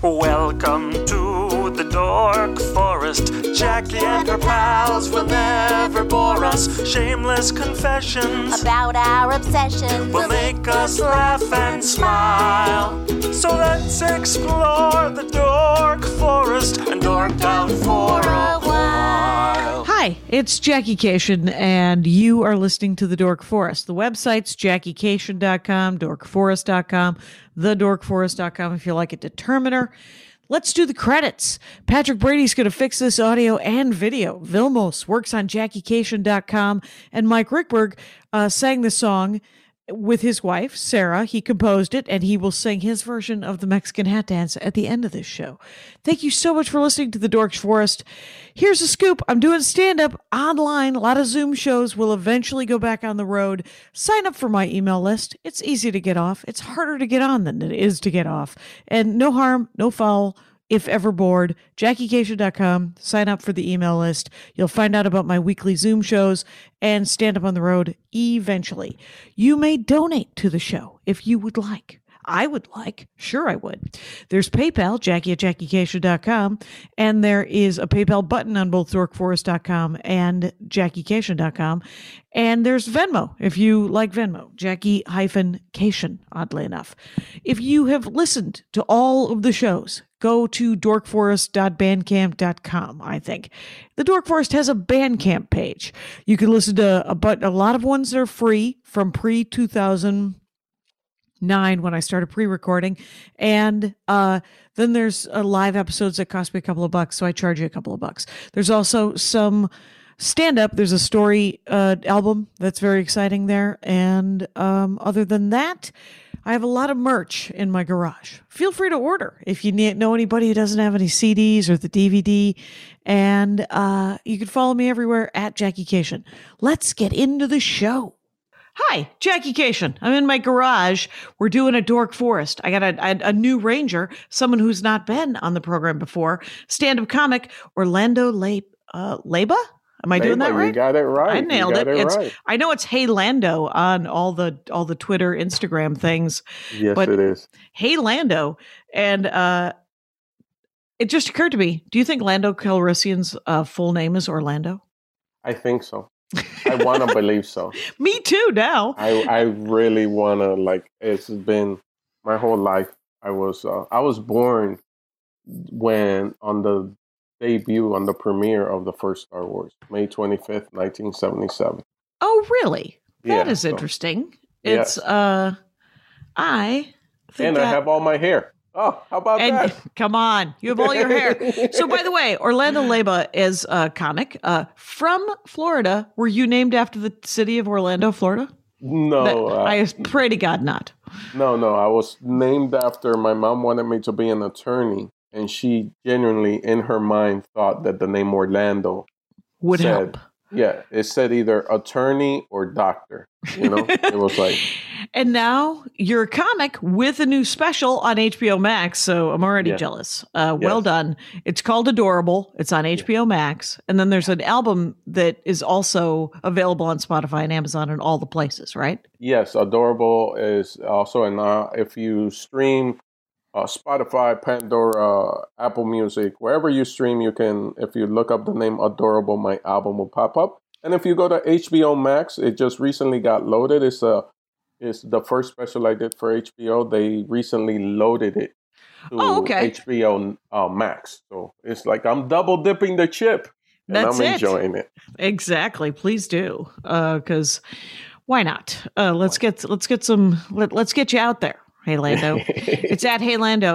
Welcome to the Dork Forest. Jackie and her pals will never bore us. Shameless confessions about our obsession will make us laugh and smile. So let's explore the Dork Forest and dork out for a while. Hi, it's Jackie Cation, and you are listening to The Dork Forest. The website's JackieCation.com, DorkForest.com, TheDorkForest.com if you like a determiner. Let's do the credits. Patrick Brady's going to fix this audio and video. Vilmos works on JackieCation.com, and Mike Rickberg sang the song with his wife, Sarah. He composed it, and he will sing his version of the Mexican hat dance at the end of this show. Thank you so much for listening to The Dork Forest. Here's a scoop. I'm doing stand-up online. A lot of Zoom shows will eventually go back on the road. Sign up for my email list. It's easy to get off. It's harder to get on than it is to get off. And no harm, no foul. If ever bored, JackieCation.com, sign up for the email list. You'll find out about my weekly Zoom shows and stand up on the road eventually. You may donate to the show if you would like. I would like. Sure, I would. There's PayPal, Jackie at JackieCation.com, and there is a PayPal button on both DorkForest.com and JackieCation.com. And there's Venmo, if you like Venmo, Jackie-Cation, oddly enough. If you have listened to all of the shows, go to dorkforest.bandcamp.com, I think. The Dork Forest has a Bandcamp page. You can listen to a lot of ones that are free from pre-2009 when I started pre-recording. And then there's live episodes that cost me a couple of bucks, so I charge you a couple of bucks. There's also some stand-up. There's a story album that's very exciting there. And other than that, I have a lot of merch in my garage. Feel free to order if you know anybody who doesn't have any CDs or the DVD. And you can follow me everywhere at Jackie Cation. Let's get into the show. Hi, Jackie Cation. I'm in my garage. We're doing a Dork Forest. I got a new ranger, someone who's not been on the program before, stand-up comic Orlando Leyba? Am I doing that right? You got it right. I nailed it. Right. I know it's Hey Lando on all the Twitter, Instagram things. Yes, but it is. Hey Lando, and it just occurred to me. Do you think Lando Calrissian's full name is Orlando? I think so. I want to believe so. Me too. Now I really want to. It's been my whole life. I was born when on the debut on the premiere of the first Star Wars, May 25th, 1977. Oh, really? That is so, interesting. Yes. It's I have all my hair. Oh, how about that? Come on, you have all your hair. So, by the way, Orlando Leyba is a comic from Florida. Were you named after the city of Orlando, Florida? No. I pray to God not. No. I was named after, my mom wanted me to be an attorney. And she genuinely, in her mind, thought that the name Orlando would help. Yeah, it said either attorney or doctor. It was like. And now you're a comic with a new special on HBO Max. So I'm already jealous. Well done. It's called Adorable. It's on HBO Max. And then there's an album that is also available on Spotify and Amazon and all the places, right? Yes, Adorable is also, and if you stream Spotify, Pandora, Apple Music, wherever you stream, you can, if you look up the name Adorable, my album will pop up. And if you go to HBO Max, it just recently got loaded. It's the first special I did for HBO. They recently loaded it to HBO Max. So it's like I'm double dipping the chip. And I'm enjoying it. Exactly. Please do. Because why not? Let's get you out there. Hey Lando. It's at Hey Lando,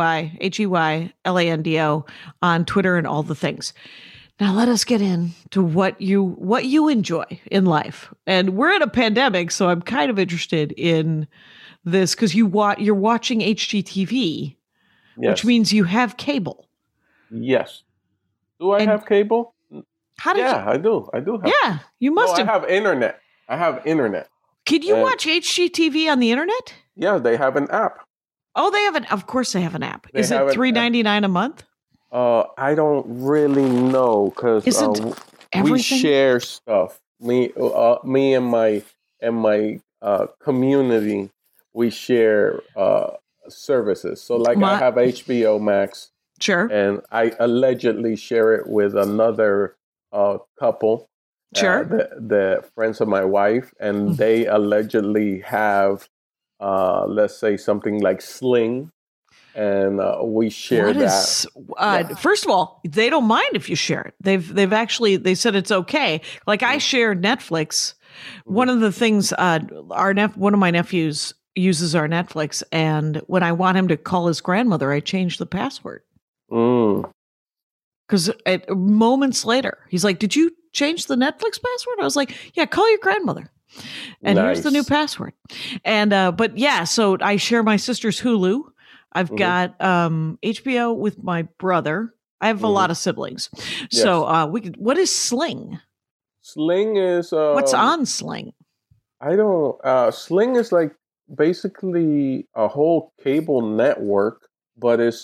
HeyLando on Twitter and all the things. Now let us get into what you enjoy in life. And we're in a pandemic, so I'm kind of interested in this because you're watching HGTV, which means you have cable. Yes. Do I have cable? How did I do. I do have. Yeah, you must have. I have internet. Can you watch HGTV on the internet? Yeah, they have an app. Oh, they have of course they have an app. Is it $3.99 a month? I don't really know because we share stuff. Me and my community, we share services. So, like, I My- have HBO Max, Sure. and I allegedly share it with another couple, Sure. the friends of my wife, and they allegedly have, let's say, something like Sling, and we share What that. is first of all, they don't mind if you share it. They've actually they said it's okay. Like I share Netflix. One of the things one of my nephews uses our Netflix, and when I want him to call his grandmother, I change the password. Because moments later, he's like, "Did you change the Netflix password?" I was like, "Yeah, call your grandmother." And here's the new password. And but yeah, so I share my sister's Hulu. I've got HBO with my brother. I have a lot of siblings. Yes. So what is Sling? Sling is What's on Sling? I don't. Sling is like basically a whole cable network, but is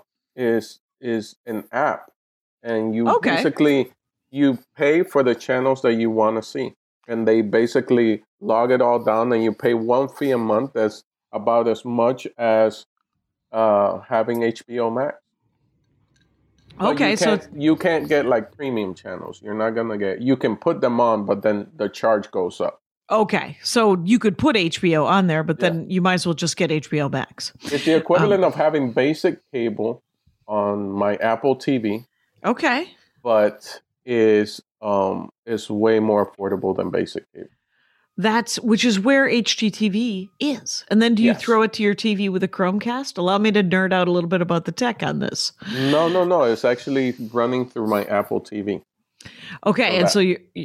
an app, and you basically you pay for the channels that you want to see, and they basically log it all down, and you pay one fee a month. That's about as much as having HBO Max. But you can't get like premium channels. You're not gonna get. You can put them on, but then the charge goes up. Okay, so you could put HBO on there, but then you might as well just get HBO Max. It's the equivalent of having basic cable on my Apple TV. Okay, but is way more affordable than basic cable. Which is where HGTV is. And then do you throw it to your TV with a Chromecast? Allow me to nerd out a little bit about the tech on this. No. It's actually running through my Apple TV. Okay, Apple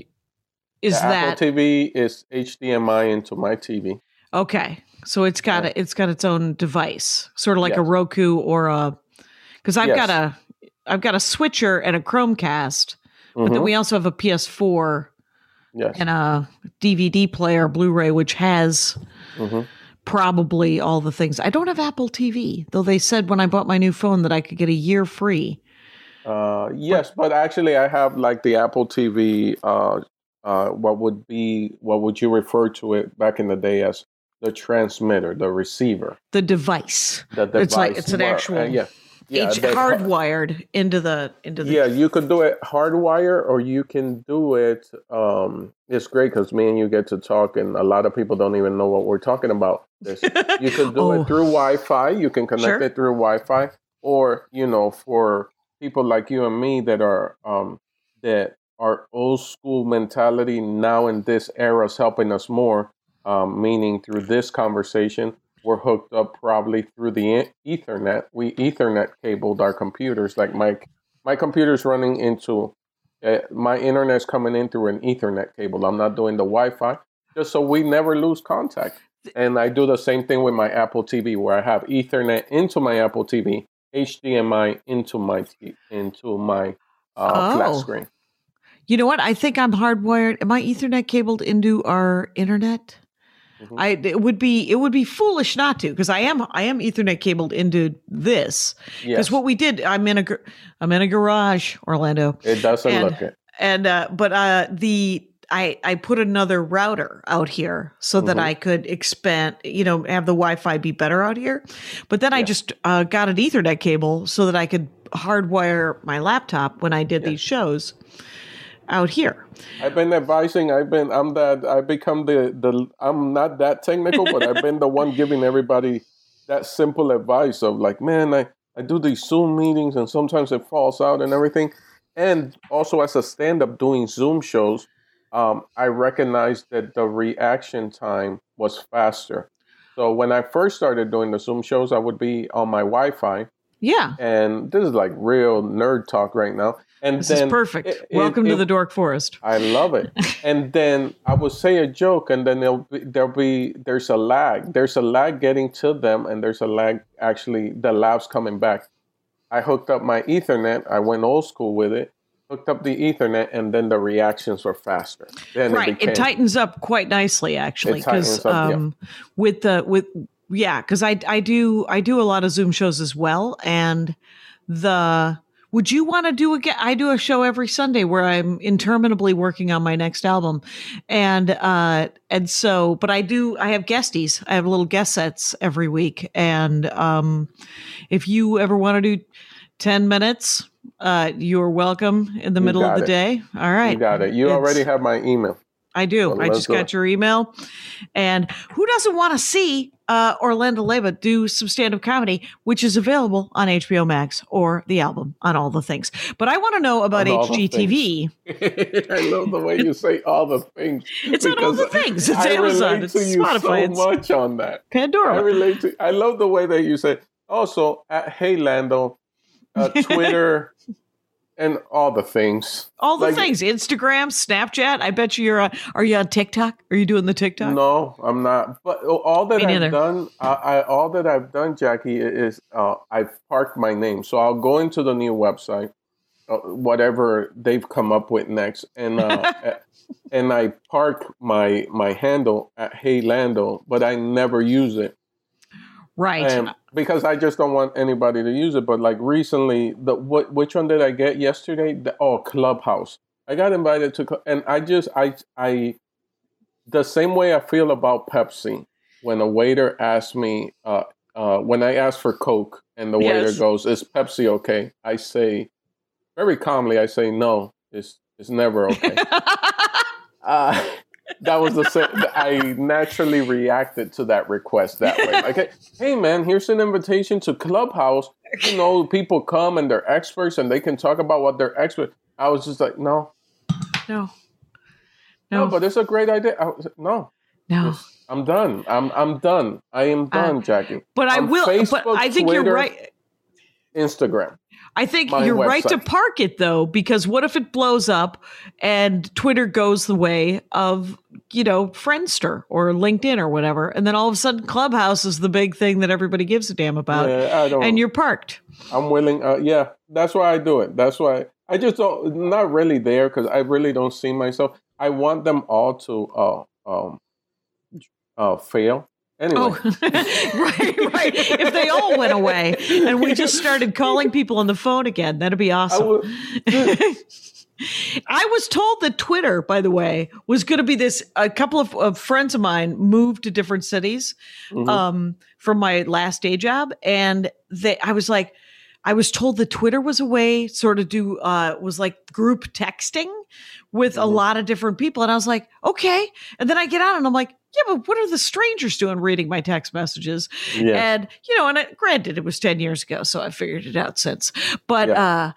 TV is HDMI into my TV. Okay, so it's got its own device, sort of like a Roku or because I've got a switcher and a Chromecast, but then we also have a PS4. Yes. And a DVD player, Blu-ray, which has probably all the things. I don't have Apple TV, though they said when I bought my new phone that I could get a year free. Yes, but actually I have like the Apple TV, what would you refer to it back in the day as the transmitter, the receiver. The device. It's an actual... hardwired into the you could do it hardwire, or you can do it it's great because me and you get to talk, and a lot of people don't even know what we're talking about. You could do it through Wi-Fi. You can connect it through Wi-Fi, or for people like you and me that are old school mentality now in this era is helping us more, meaning through this conversation. We're hooked up probably through the Ethernet. We Ethernet cabled our computers. Like my computer's running into, my internet's coming in through an Ethernet cable. I'm not doing the Wi-Fi, just so we never lose contact. And I do the same thing with my Apple TV, where I have Ethernet into my Apple TV, HDMI into my flat screen. You know what? I think I'm hardwired. Am I Ethernet cabled into our internet? It would be foolish not to, because I am Ethernet cabled into this. Because what we did, I'm in a garage, Orlando. It doesn't look it. And I put another router out here so that I could expand, have the Wi-Fi be better out here. But then I just got an Ethernet cable so that I could hardwire my laptop when I did these shows out here. I've been advising. I'm not that technical, but I've been the one giving everybody that simple advice of like, man, I do these Zoom meetings and sometimes it falls out and everything. And also as a stand-up doing Zoom shows, I recognized that the reaction time was faster. So when I first started doing the Zoom shows, I would be on my Wi-Fi. Yeah. And this is like real nerd talk right now. And this is perfect. Welcome to the Dork Forest. I love it. And then I would say a joke, and then there's a lag. There's a lag getting to them, and there's a lag actually the laughs coming back. I hooked up my Ethernet. I went old school with it. Hooked up the Ethernet, and then the reactions were faster. Then it tightens up quite nicely, actually, because because I do a lot of Zoom shows as well, and would you want to do I do a show every Sunday where I'm interminably working on my next album. And so, but I have guesties. I have little guest sets every week. And, if you ever want to do 10 minutes, you're welcome in the middle of the day. All right. You got it. You already have my email. I do. Well, I just got your email. And who doesn't want to see Orlando Leyva do some stand-up comedy, which is available on HBO Max or the album on all the things. But I want to know about HGTV. I love the way you say all the things. It's on all the things. It's Amazon. It's Spotify. So much on that. Pandora. I love the way that you say, also, at Hey Lando, Twitter, and all the things. All the things. Instagram, Snapchat. I bet you are you on TikTok? Are you doing the TikTok? No, I'm not. But all that I've done, Jackie, is I've parked my name. So I'll go into the new website, whatever they've come up with next, and and I park my handle at Hey Lando, but I never use it. Right. Because I just don't want anybody to use it. But like recently, which one did I get yesterday? Clubhouse. I got invited to, and I the same way I feel about Pepsi. When a waiter asks me, when I ask for Coke, and the waiter goes, "Is Pepsi okay?" I say, very calmly, no, it's never okay. That was the same. I naturally reacted to that request that way. Like, hey man, here's an invitation to Clubhouse. People come and they're experts and they can talk about what they're expert. I was just like, no, but it's a great idea. I was like, no. I'm done. I'm done. I am done, Jackie. But I will. Facebook, but I think Twitter, you're right. Instagram. I think you're right to park it, though, because what if it blows up and Twitter goes the way of, Friendster or LinkedIn or whatever, and then all of a sudden Clubhouse is the big thing that everybody gives a damn about, and you're parked. I'm willing. That's why I do it. That's why I just don't, not really there because I really don't see myself. I want them all to fail. Anyway. Oh, right. If they all went away and we just started calling people on the phone again, that'd be awesome. I was told that Twitter, by the way, was going to be this. A couple of friends of mine moved to different cities from my last day job. And I was told that Twitter was a way sort of was like group texting with a lot of different people. And I was like, okay. And then I get on and I'm like, yeah, but what are the strangers doing reading my text messages? Yes. And, granted, it was 10 years ago, so I figured it out since. But, I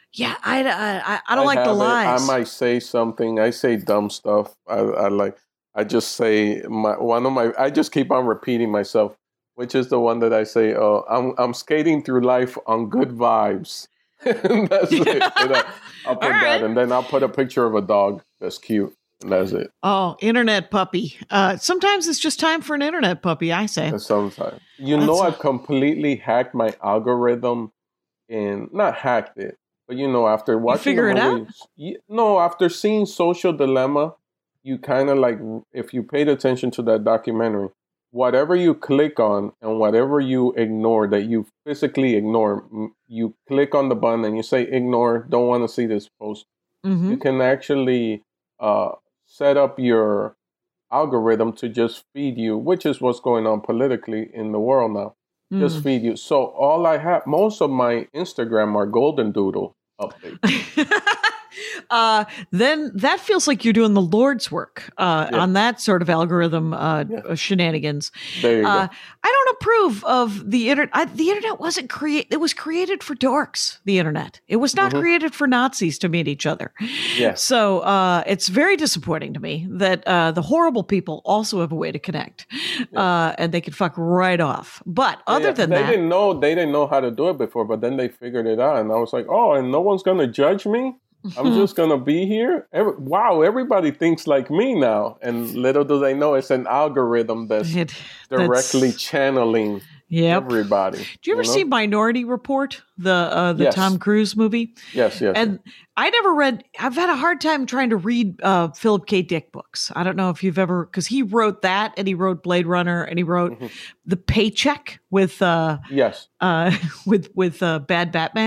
don't like the lies. I might say something. I say dumb stuff. I just say I just keep on repeating myself, which is the one that I say, I'm skating through life on good vibes. That's it. I'll put that, and then I'll put a picture of a dog that's cute. And that's it. Oh, internet puppy. Sometimes it's just time for an internet puppy, I say. Sometimes. I've completely hacked my algorithm not hacked it, but after watching the movie. No, after seeing Social Dilemma, you kind of like, if you paid attention to that documentary, whatever you click on and whatever you ignore, that you physically ignore, you click on the button and you say, ignore, don't want to see this post. Mm-hmm. You can actually set up your algorithm to just feed you, which is what's going on politically in the world now. Just feed you. So most of my Instagram are Golden Doodle updates. Then that feels like you're doing the Lord's work on that sort of algorithm shenanigans. There you go. I don't approve of the internet. The internet wasn't created. It was created for dorks. The internet. It was not created for Nazis to meet each other. Yeah. So it's very disappointing to me that the horrible people also have a way to connect, and they can fuck right off. But other than that, they didn't know how to do it before, but then they figured it out, and I was like, oh, and no one's gonna judge me. I'm just going to be here. Everybody thinks like me now. And little do they know it's an algorithm that's directly channeling everybody. Do you ever see Minority Report, the Tom Cruise movie? Yes. And I've had a hard time trying to read Philip K. Dick books. I don't know if you've ever, because he wrote that and he wrote Blade Runner and he wrote The Paycheck with Bad Batman.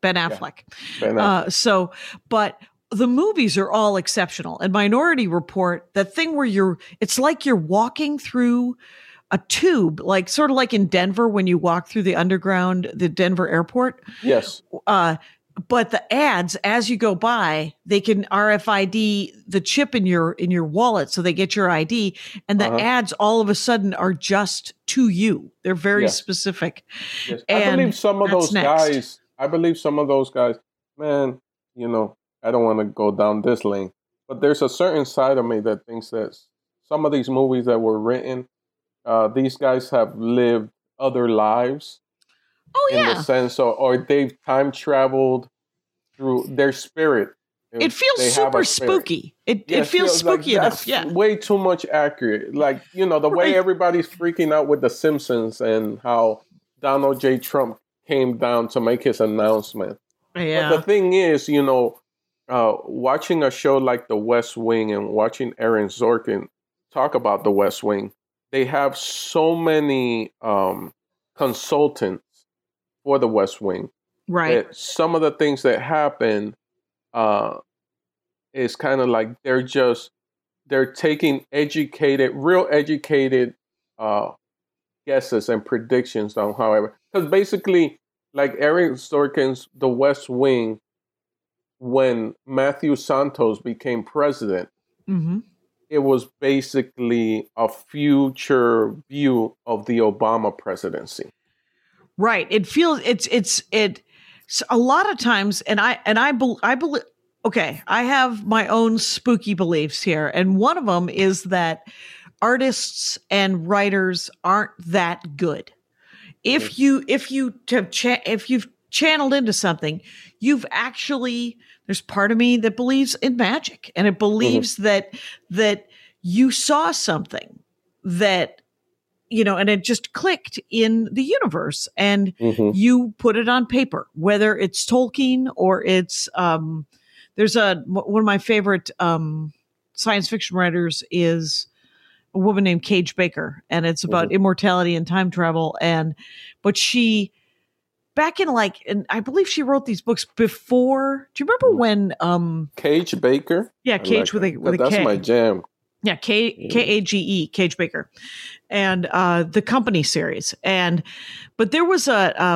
Ben Affleck. Ben Affleck. But the movies are all exceptional. And Minority Report, that thing where it's like you're walking through a tube, like sort of like in Denver when you walk through the Denver airport. Yes. But the ads, as you go by, they can RFID the chip in your wallet, so they get your ID. And the ads, all of a sudden, are just to you. They're very specific. Yes. I believe some of those guys. Man, I don't want to go down this lane, but there's a certain side of me that thinks that some of these movies that were written, these guys have lived other lives. Oh, in the sense, or they've time traveled through their spirit. It feels super spooky. It feels spooky like enough. That's way too much accurate. Like, the way everybody's freaking out with The Simpsons and how Donald J. Trump came down to make his announcement. Yeah. But the thing is, watching a show like The West Wing and watching Aaron Sorkin talk about The West Wing, they have so many consultants for The West Wing. Right. Some of the things that happen is kind of like they're taking real educated guesses and predictions on however. Because basically, like Aaron Sorkin's The West Wing, when Matthew Santos became president, it was basically a future view of the Obama presidency. Right. It feels it's a lot of times, and I believe. Okay, I have my own spooky beliefs here, and one of them is that artists and writers aren't that good. If you've channeled into something, there's part of me that believes in magic, and it believes that you saw something that, and it just clicked in the universe, and you put it on paper, whether it's Tolkien or it's, there's one of my favorite science fiction writers is a woman named Kage Baker, and it's about immortality and time travel. But she, back in and I believe she wrote these books before. Do you remember when Kage Baker? Yeah, Kage with a K. That's my jam. Yeah, Kage, Kage Baker, and the Company series. But there was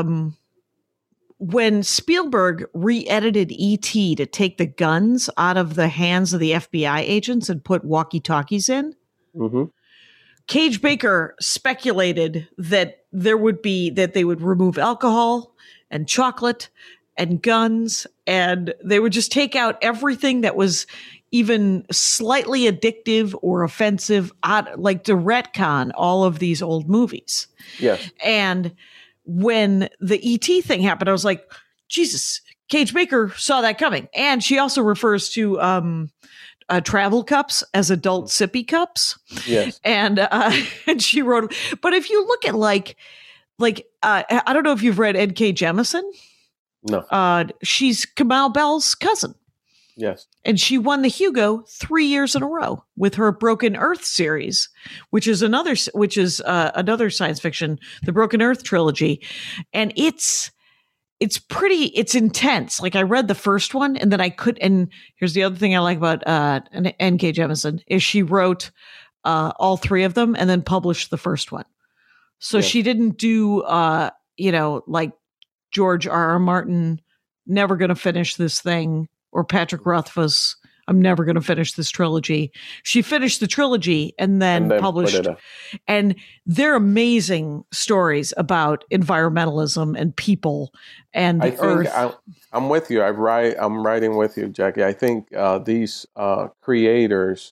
when Spielberg re-edited E.T. to take the guns out of the hands of the FBI agents and put walkie-talkies in, Kage Baker speculated that they would remove alcohol and chocolate and guns, and they would just take out everything that was even slightly addictive or offensive, like to retcon all of these old movies. Yes. And when the E.T. thing happened, I was like, Jesus, Kage Baker saw that coming. And she also refers to travel cups as adult sippy cups. Yes. And she wrote, but if you look at I don't know if you've read N.K. Jemisin. No. She's Kamau Bell's cousin. Yes. And she won the Hugo 3 years in a row with her Broken Earth series, which is another science fiction, the Broken Earth trilogy. And it's intense. Like, I read the first one, and then and here's the other thing I like about N.K. Jemisin is she wrote all three of them and then published the first one. So she didn't do like George R.R. Martin, never going to finish this thing, or Patrick Rothfuss, I'm never going to finish this trilogy. She finished the trilogy and then published. And they're amazing stories about environmentalism and people and the earth. I'm with you. I'm writing with you, Jackie. I think these creators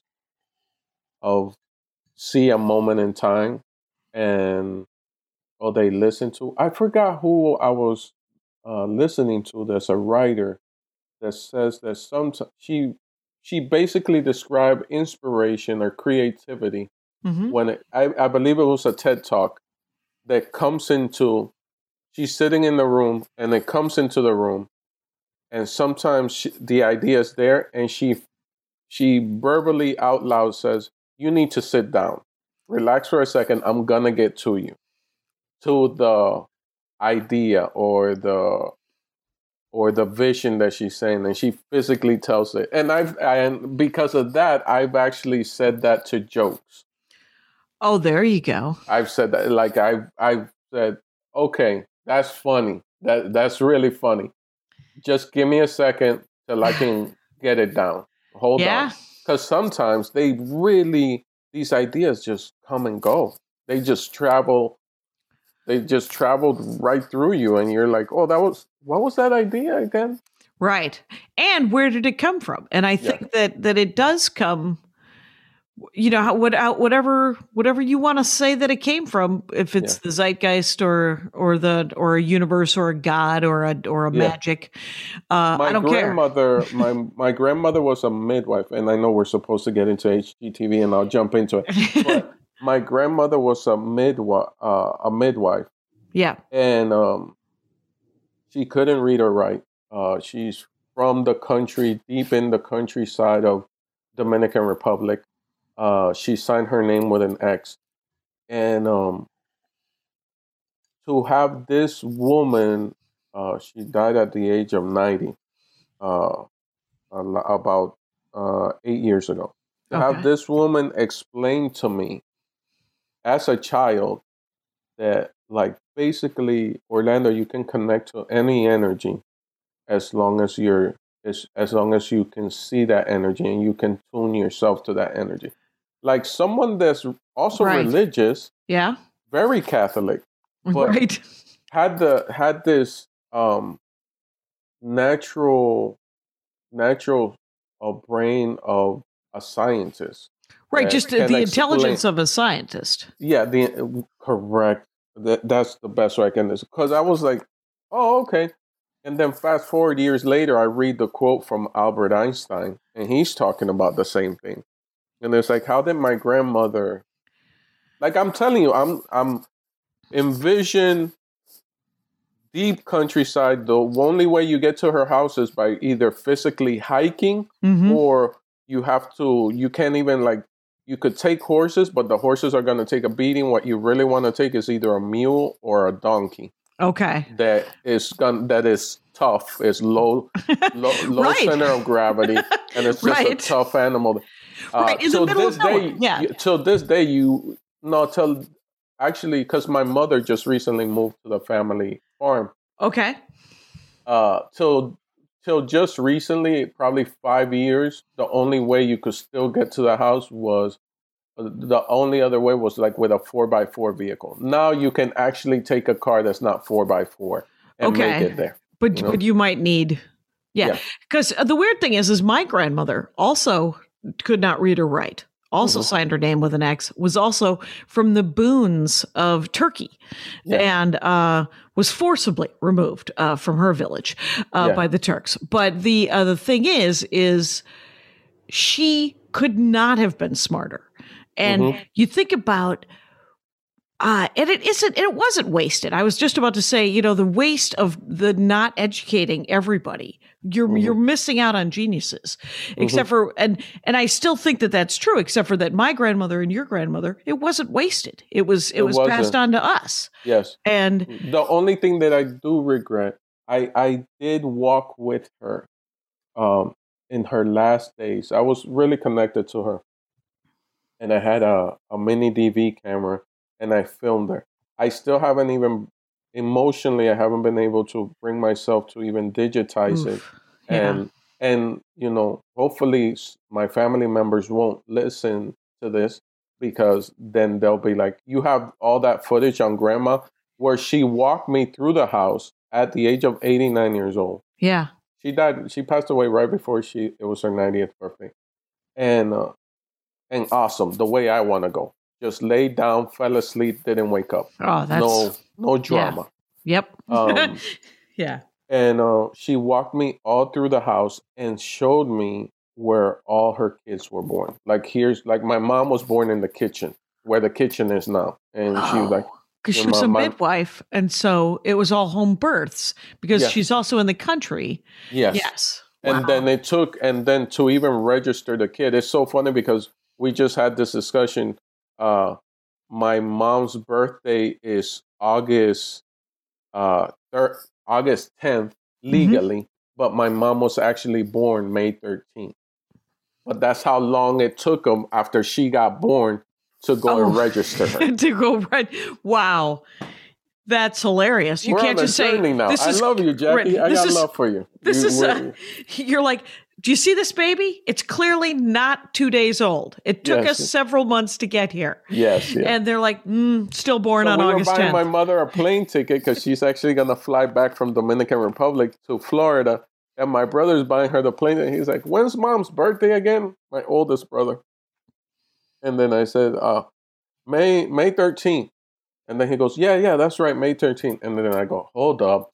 see a moment in time and they listen to. I forgot who I was listening to. There's a writer that says that sometimes she basically described inspiration or creativity when I believe it was a TED Talk that comes into, she's sitting in the room and it comes into the room, and sometimes the idea is there and she verbally out loud says, you need to sit down, relax for a second, I'm gonna get to the idea or or the vision that she's saying, and she physically tells it. And because of that, I've actually said that to jokes. Oh, there you go. I've said that, like I've said, okay, that's funny. That's really funny. Just give me a second till I can get it down. Hold on. Because sometimes these ideas just come and go. They just traveled right through you, and you're like, oh, what was that idea again? Right. And where did it come from? And I think that it does come, whatever you want to say that it came from, if it's the zeitgeist or a universe or a god or a magic, I don't care. My grandmother was a midwife, and I know we're supposed to get into HGTV, and I'll jump into it. But my grandmother was a midwife. Yeah. And she couldn't read or write. She's from the country, deep in the countryside of Dominican Republic. She signed her name with an X. And to have this woman, she died at the age of 90, about 8 years ago. To have this woman explain to me as a child that, like, basically, Orlando, you can connect to any energy as long as you can see that energy and you can tune yourself to that energy. Like someone that's also religious, very Catholic, but had this natural brain of a scientist. Right, just the intelligence of a scientist. Yeah, correct. That's the best way I can do it. Because I was like, oh, okay. And then fast forward years later, I read the quote from Albert Einstein, and he's talking about the same thing. And it's like, how did my grandmother, like, I'm telling you, I'm envision deep countryside. The only way you get to her house is by either physically hiking or you can't even, like, you could take horses, but the horses are going to take a beating. What you really want to take is either a mule or a donkey. Okay. That is tough. It's low center of gravity, and it's just a tough animal. In the middle of nowhere. Till this day, actually, because my mother just recently moved to the family farm. Okay. Till just recently, probably 5 years, the only way you could still get to the house was the only other way was like with a 4x4 vehicle. Now you can actually take a car that's not 4x4 and make it there. But you might need, because the weird thing is my grandmother also could not read or write. Also signed her name with an X, was also from the boons of Turkey, and was forcibly removed from her village by the Turks. But the thing is she could not have been smarter. And you think about, and it wasn't wasted. I was just about to say, the waste of the not educating everybody. You're missing out on geniuses, except for, and I still think that that's true, except for that my grandmother and your grandmother, it wasn't wasted. It was passed on to us. Yes. And the only thing that I do regret, I did walk with her, in her last days. I was really connected to her. And I had a mini DV camera, and I filmed her. I still haven't even, emotionally, I haven't been able to bring myself to even digitize it. And hopefully my family members won't listen to this, because then they'll be like, you have all that footage on grandma where she walked me through the house at the age of 89 years old. Yeah. She died. She passed away right before it was her 90th birthday. And awesome, the way I want to go. Just laid down, fell asleep, didn't wake up. Oh, that's no drama. Yeah. Yep. Yeah. And she walked me all through the house and showed me where all her kids were born. Like my mom was born in the kitchen, where the kitchen is now. And she was like, because she was a midwife, and so it was all home births, because she's also in the country. Yes. And then to even register the kid, it's so funny because we just had this discussion. My mom's birthday is August 10th, legally, but my mom was actually born May 13th. But that's how long it took them after she got born to go and register her. To go right. Wow. That's hilarious. You We're can't on a just say, journey now. this I is love you, Jackie. I got love for you. You're like, do you see this baby? It's clearly not 2 days old. It took us several months to get here. Yes. And they're like, still born on August 10th. We were buying my mother a plane ticket because she's actually going to fly back from Dominican Republic to Florida. And my brother's buying her the plane ticket. He's like, when's mom's birthday again? My oldest brother. And then I said, May 13th. And then he goes, yeah, that's right, May 13th. And then I go, hold up.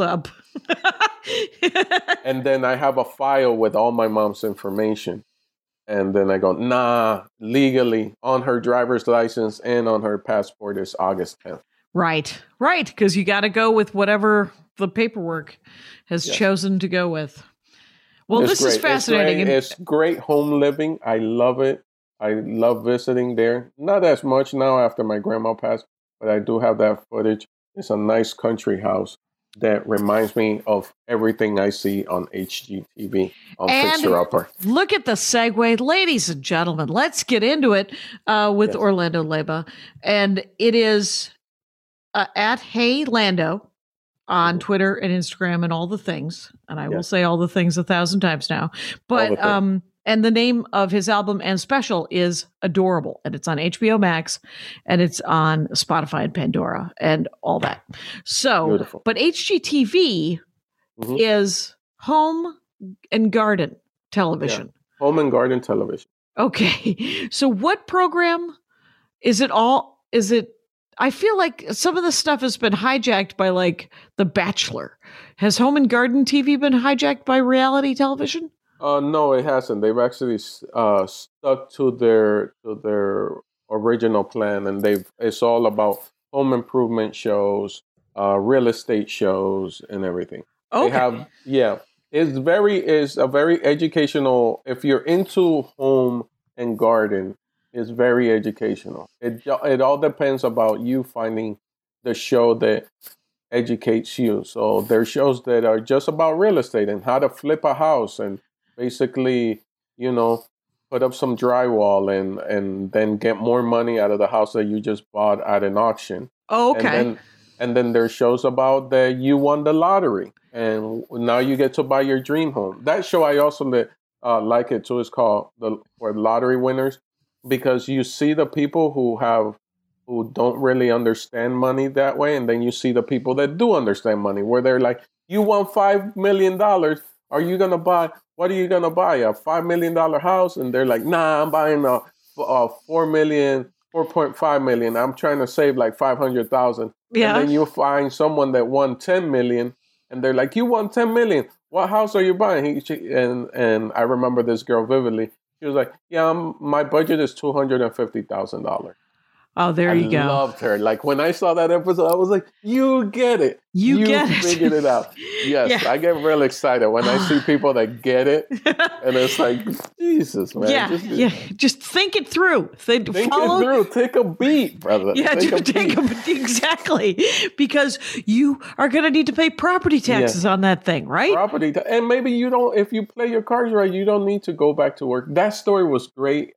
And then I have a file with all my mom's information. And then I go, nah, legally on her driver's license and on her passport is August 10th. Right. Because you got to go with whatever the paperwork has chosen to go with. Well, this is fascinating. It's great home living. I love it. I love visiting there. Not as much now after my grandma passed, but I do have that footage. It's a nice country house that reminds me of everything I see on HGTV on Fixer Upper. Look at the segue. Ladies and gentlemen, let's get into it with Orlando Leyba. And it is at Hey Lando on Twitter and Instagram and all the things. And I will say all the things 1,000 times now. But and the name of his album and special is Adorable. And it's on HBO Max and it's on Spotify and Pandora and all that. So, beautiful. But HGTV is Home and Garden Television. Yeah. Home and Garden Television. Okay. So what program is it all? I feel like some of the stuff has been hijacked by like The Bachelor. Has Home and Garden TV been hijacked by reality television? No, it hasn't. They've actually stuck to their original plan, and it's all about home improvement shows, real estate shows, and everything. Okay. It's a very educational. If you're into home and garden, it's very educational. It all depends about you finding the show that educates you. So there's shows that are just about real estate and how to flip a house and basically, put up some drywall and then get more money out of the house that you just bought at an auction. Oh, okay. And then there's shows about that you won the lottery and now you get to buy your dream home. That show I also like it too. It's called for Lottery Winners, because you see the people who don't really understand money that way, and then you see the people that do understand money, where they're like, you won $5 million. What are you going to buy? A $5 million house? And they're like, nah, I'm buying a $4.5 million. I'm trying to save like 500,000. Yeah. And then you find someone that won 10 million and they're like, you won 10 million. What house are you buying? And I remember this girl vividly. She was like, yeah, my budget is $250,000. Oh, there you go. I loved her. Like when I saw that episode, I was like, you get it. You get it. Figured it out. Yes, yeah. I get real excited when I see people that get it. And it's like, Jesus, man. Just think it through. Think it through. Take a beat, brother. Yeah, exactly. Because you are going to need to pay property taxes on that thing, right? And maybe you don't, if you play your cards right, you don't need to go back to work. That story was great.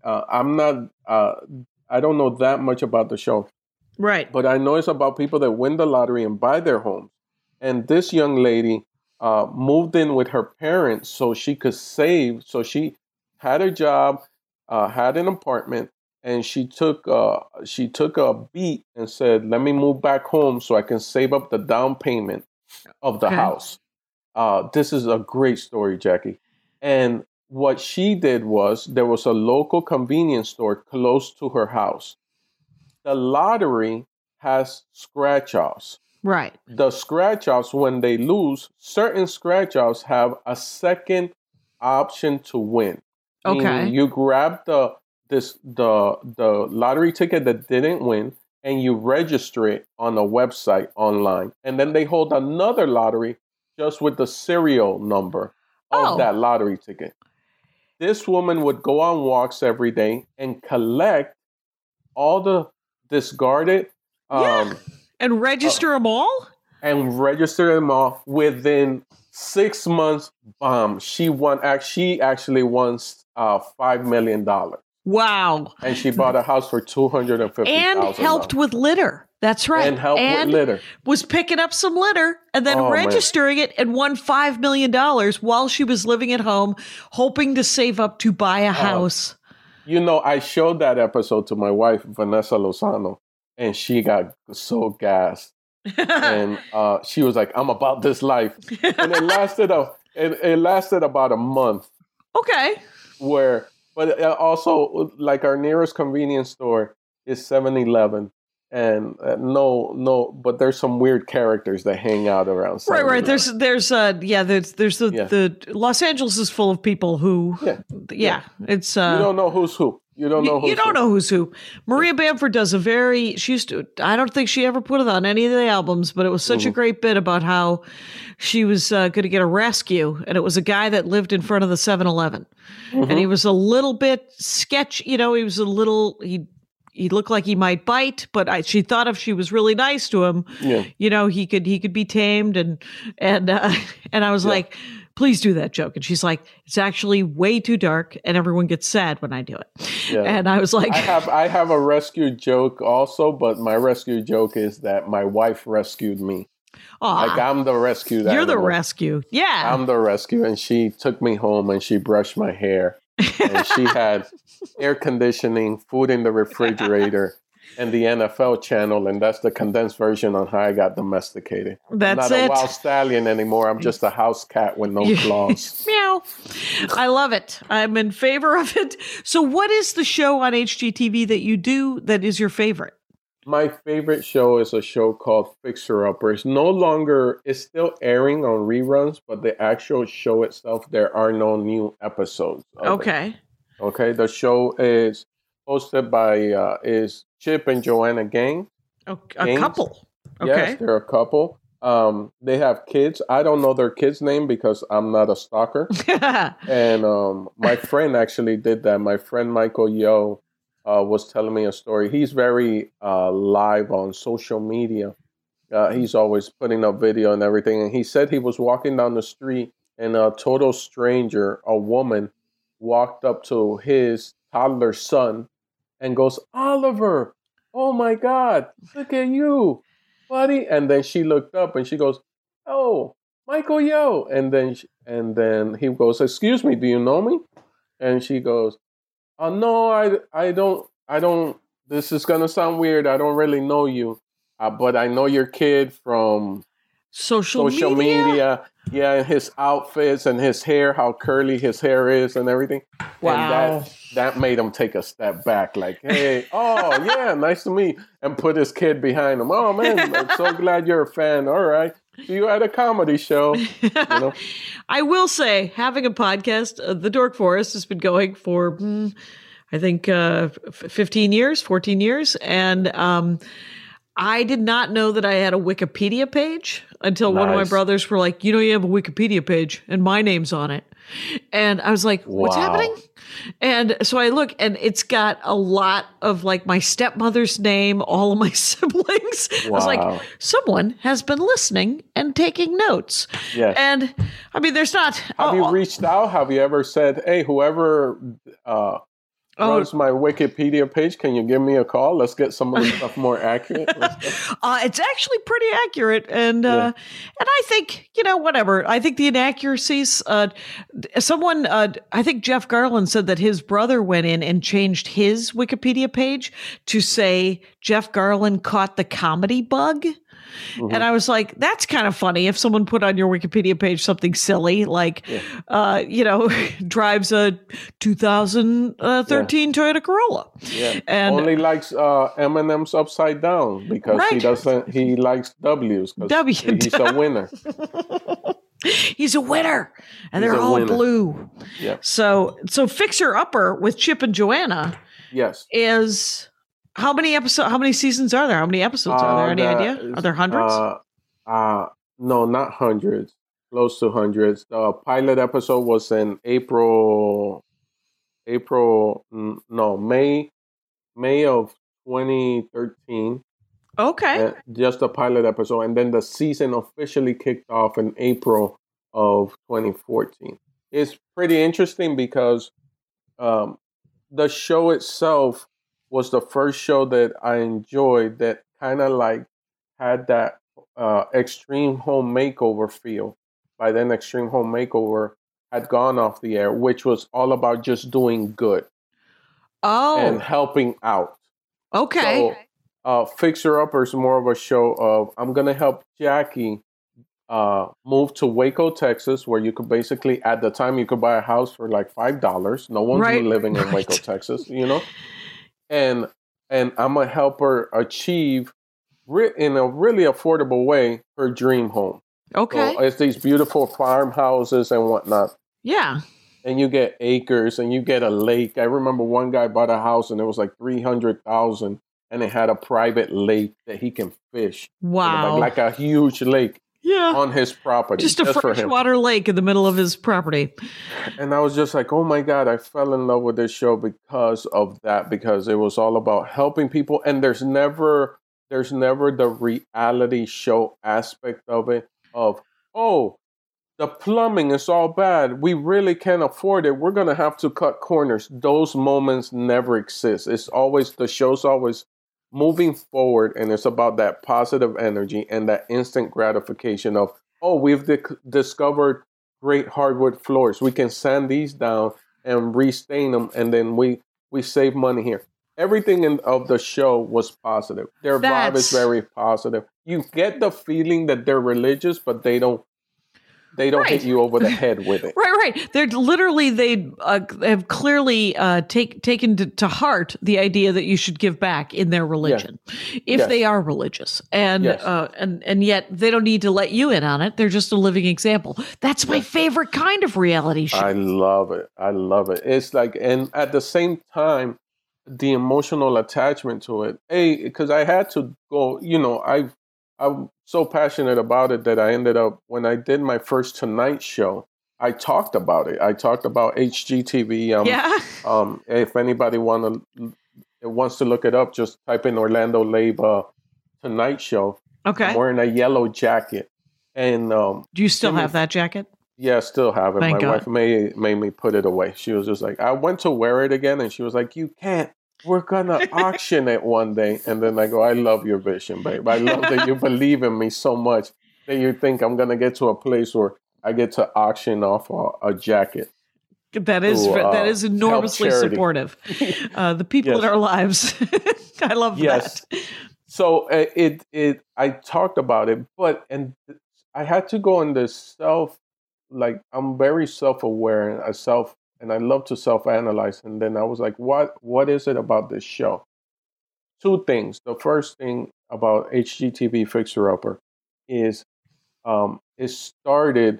I don't know that much about the show. Right. But I know it's about people that win the lottery and buy their homes. And this young lady moved in with her parents so she could save. So she had a job, had an apartment, and she took a beat and said, let me move back home so I can save up the down payment of the house. This is a great story, Jackie. And what she did was there was a local convenience store close to her house. The lottery has scratch-offs. Right. The scratch-offs, when they lose, certain scratch-offs have a second option to win. Okay. Meaning you grab the lottery ticket that didn't win and you register it on a website online. And then they hold another lottery just with the serial number of that lottery ticket. This woman would go on walks every day and collect all the discarded and register them all and registered them all within 6 months. Bomb. She actually won $5 million. Wow. And she bought a house for $250,000. And helped with litter. That's right. And helped with litter. Was picking up some litter and then registering it and won $5 million while she was living at home, hoping to save up to buy a house. I showed that episode to my wife, Vanessa Lozano, and she got so gassed. And she was like, I'm about this life. And it lasted about a month. Okay. But also, like, our nearest convenience store is 7-Eleven. And but there's some weird characters that hang out around. Right. There's the Los Angeles is full of people who, it's. You don't know who's who. You don't know who's who. Maria Bamford does she used to, I don't think she ever put it on any of the albums, but it was such a great bit about how she was going to get a rescue. And it was a guy that lived in front of the 7-Eleven. And he was a little bit sketchy. He was a little, he looked like he might bite, but she thought if she was really nice to him, he could be tamed. And I was like, please do that joke. And she's like, it's actually way too dark and everyone gets sad when I do it. Yeah. And I was like, I have a rescue joke also, but my rescue joke is that my wife rescued me. Aww. Like, I'm the rescue. You're the rescue. Yeah. I'm the rescue. And she took me home and she brushed my hair. And she had air conditioning, food in the refrigerator, and the NFL channel, and that's the condensed version on how I got domesticated. That's I'm not a wild stallion anymore. I'm just a house cat with no claws. Meow. I love it. I'm in favor of it. So what is the show on HGTV that you do that is your favorite? My favorite show is a show called Fixer Upper. It's still airing on reruns, but the actual show itself, there are no new episodes. Okay. Okay. The show is hosted by is Chip and Joanna Gaines. A couple. Okay. Yes, they're a couple. They have kids. I don't know their kid's name because I'm not a stalker. And my friend actually did that. My friend Michael Yo was telling me a story. He's very live on social media. He's always putting up video and everything. And he said he was walking down the street and a total stranger, a woman, walked up to his toddler son and goes, Oliver, oh my God, look at you, buddy. And then she looked up and she goes, oh, Michael Yo. And then he goes, excuse me, do you know me? And she goes, no, I don't, this is going to sound weird. I don't really know you, but I know your kid from social media. Yeah, and his outfits and his hair, how curly his hair is and everything. Wow. And that made him take a step back like, hey, oh, yeah, nice to meet you. And put his kid behind him. Oh, man, I'm so glad you're a fan. All right. See you at a comedy show. I will say, having a podcast, The Dork Forest has been going for, I think, 14 years. And I did not know that I had a Wikipedia page until one of my brothers were like, you have a Wikipedia page and my name's on it. And I was like, what's happening? And so I look and it's got a lot of like my stepmother's name, all of my siblings. Wow. I was like, someone has been listening and taking notes. Yes. And I mean, there's not. Have you reached out? Have you ever said, hey, whoever runs my Wikipedia page, can you give me a call? Let's get some of the stuff more accurate. It's actually pretty accurate. And I think, whatever. I think the inaccuracies, I think Jeff Garland said that his brother went in and changed his Wikipedia page to say Jeff Garland caught the comedy bug. Mm-hmm. And I was like, that's kind of funny if someone put on your Wikipedia page something silly like, drives a 2013 Toyota Corolla. Yeah. And only likes M&M's upside down because he likes W's. He's a winner. He's a winner. And they're all blue. Yeah. So Fixer Upper with Chip and Joanna is... How many seasons are there? How many episodes are there? Any idea? Are there hundreds? No, not hundreds. Close to hundreds. The pilot episode was in May of 2013. Okay. Just a pilot episode, and then the season officially kicked off in April of 2014. It's pretty interesting because um, the show itself was the first show that I enjoyed that kind of like had that Extreme Home Makeover feel. By then, Extreme Home Makeover had gone off the air, which was all about just doing good and Oh, helping out. okay. So, Fixer Upper is more of a show of I'm gonna help Jackie move to Waco, Texas, where you could basically at the time you could buy a house for like $5. No one's Right. living in Waco, Right. Texas, and I'm gonna help her achieve in a really affordable way her dream home. Okay. So it's these beautiful farmhouses and whatnot. Yeah. And you get acres and you get a lake. I remember one guy bought a house and it was like 300,000 and it had a private lake that he can fish. Wow. Like a huge lake Yeah. on his property. Just a for him. freshwater lake in the middle of his property. And I was just like, oh my God, I fell in love with this show because of that, because it was all about helping people. And there's never the reality show aspect of it of, oh, the plumbing is all bad. We really can't afford it. We're going to have to cut corners. Those moments never exist. The show's always moving forward, and it's about that positive energy and that instant gratification of, oh, we've discovered great hardwood floors. We can sand these down and restain them, and then we save money here. Everything of the show was positive. Their vibe is very positive. You get the feeling that they're religious, but they don't Right. hit you over the head with it. Right. They're literally, they have clearly taken to heart the idea that you should give back in their religion, if Yes. they are religious, and Yes. and yet they don't need to let you in on it. They're just a living example. That's my favorite kind of reality show. I love it. It's like, and at the same time, the emotional attachment to it. Because I had to go, I'm so passionate about it that I ended up, when I did my first Tonight Show, I talked about it. I talked about HGTV. Yeah. If anybody wants to look it up, just type in Orlando Labe Tonight Show. Okay. I'm wearing a yellow jacket. And Do you still have that jacket? yeah, I still have it. Thank My God. wife made me put it away. She was just like, I went to wear it again, and she was like, you can't. We're going to auction it one day. And then I go, I love your vision, babe. I love that you believe in me so much that you think I'm going to get to a place where I get to auction off a jacket. That is enormously charity. supportive. The people Yes. in our lives. I love Yes. that. So I talked about it, and I had to go in this I'm very self-aware and I love to self-analyze. And then I was like, what is it about this show? Two things. The first thing about HGTV Fixer Upper is it started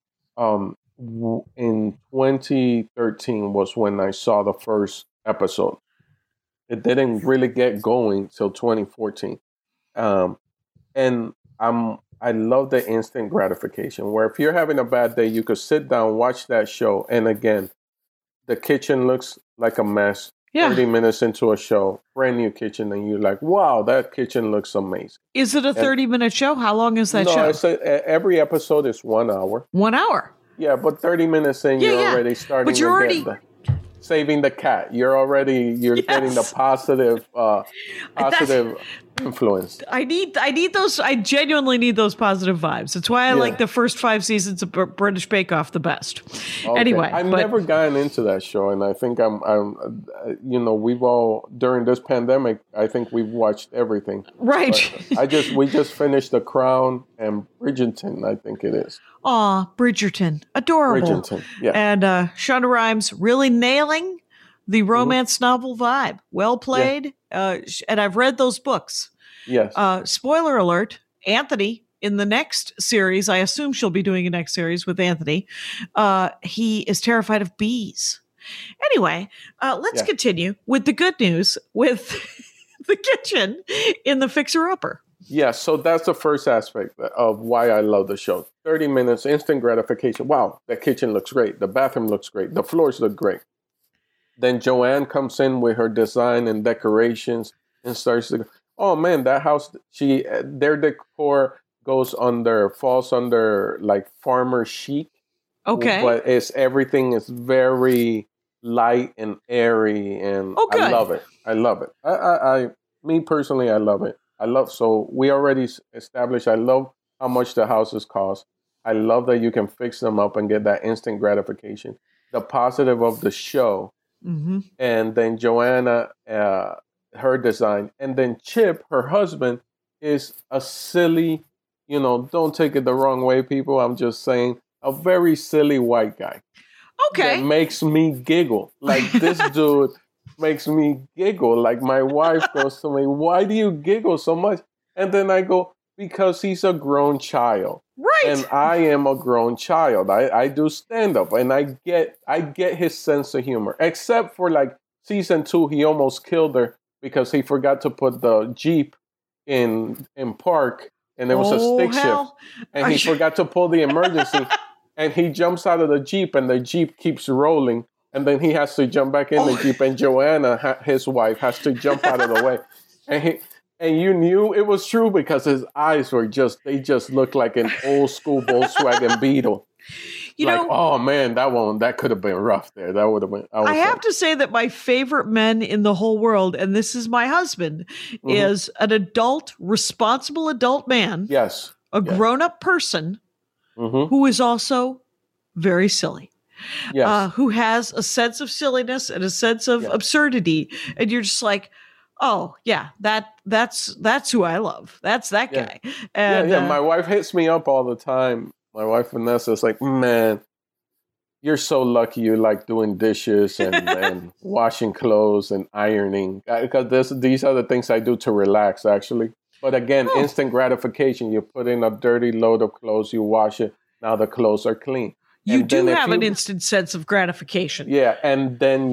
in 2013 was when I saw the first episode. It didn't really get going till 2014. And I love the instant gratification where if you're having a bad day, you could sit down, watch that show. And again, the kitchen looks like a mess. Yeah. 30 minutes into a show, brand new kitchen, and you're like, wow, that kitchen looks amazing. Is it a 30-minute show? How long is that show? Every episode is 1 hour. 1 hour. Yeah, but 30 minutes in, you're already starting But you're to get saving the cat. You're getting the positive influence. I need those. I genuinely need those positive vibes. That's why I like the first 5 seasons of British Bake Off the best. Okay. Anyway, I've never gotten into that show, and I think we've all during this pandemic. I think we've watched everything. Right. We just finished The Crown and Bridgerton. I think it is. Aw, Bridgerton, adorable. Bridgerton, yeah. And Shonda Rhimes really nailing the romance novel vibe. Well played. And I've read those books. Yes. Spoiler alert, Anthony, in the next series, I assume she'll be doing a next series with Anthony, he is terrified of bees. Anyway, let's continue with the good news with the kitchen in the Fixer Upper. Yeah, so that's the first aspect of why I love the show. 30 minutes, instant gratification. Wow, the kitchen looks great. The bathroom looks great. The floors look great. Then Joanne comes in with her design and decorations and starts to go, oh man, that house, their decor falls under like farmer chic. Okay. But everything is very light and airy, and Oh, good. I love it. I love it. Me personally, I love it. So we already established, I love how much the houses cost. I love that you can fix them up and get that instant gratification. The positive of the show, Mm-hmm. and then Joanna, her design, and then Chip, her husband, is a silly, don't take it the wrong way, people. I'm just saying, a very silly white guy. Okay. That makes me giggle. Like, this dude makes me giggle. Like, my wife goes to me, why do you giggle so much? And then I go, because he's a grown child. Right. And I am a grown child. I do stand up, and I get his sense of humor. Except for like season 2, he almost killed her because he forgot to put the Jeep in park, and there was a stick shift, and he forgot to pull the emergency, and he jumps out of the Jeep, and the Jeep keeps rolling, and then he has to jump back in the Jeep, and Joanna, his wife, has to jump out of the way, and you knew it was true because his eyes were they just looked like an old school Volkswagen Beetle. Oh man, that could have been rough there. That would have been. I have to say that my favorite men in the whole world, and this is my husband, is an responsible adult man. Yes. A grown-up person who is also very silly. Yes. Who has a sense of silliness and a sense of absurdity. And you're just like, oh yeah, that's who I love. That's that guy. And, my wife hits me up all the time. My wife Vanessa is like, man, you're so lucky you like doing dishes and washing clothes and ironing, because these are the things I do to relax, actually. But again, instant gratification. You put in a dirty load of clothes, you wash it, now the clothes are clean. You do have an instant sense of gratification. Yeah, and then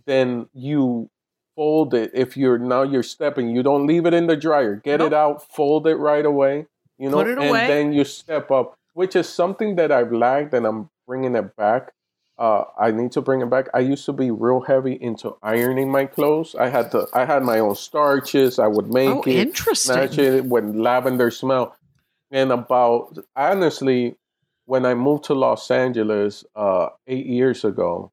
you fold it. If you're stepping, you don't leave it in the dryer. Get it out, fold it right away. Put it away. And then you step up, which is something that I've lagged, and I'm bringing it back. I need to bring it back. I used to be real heavy into ironing my clothes. I had my own starches. I would make it, interesting. match it with lavender smell. And honestly, when I moved to Los Angeles 8 years ago,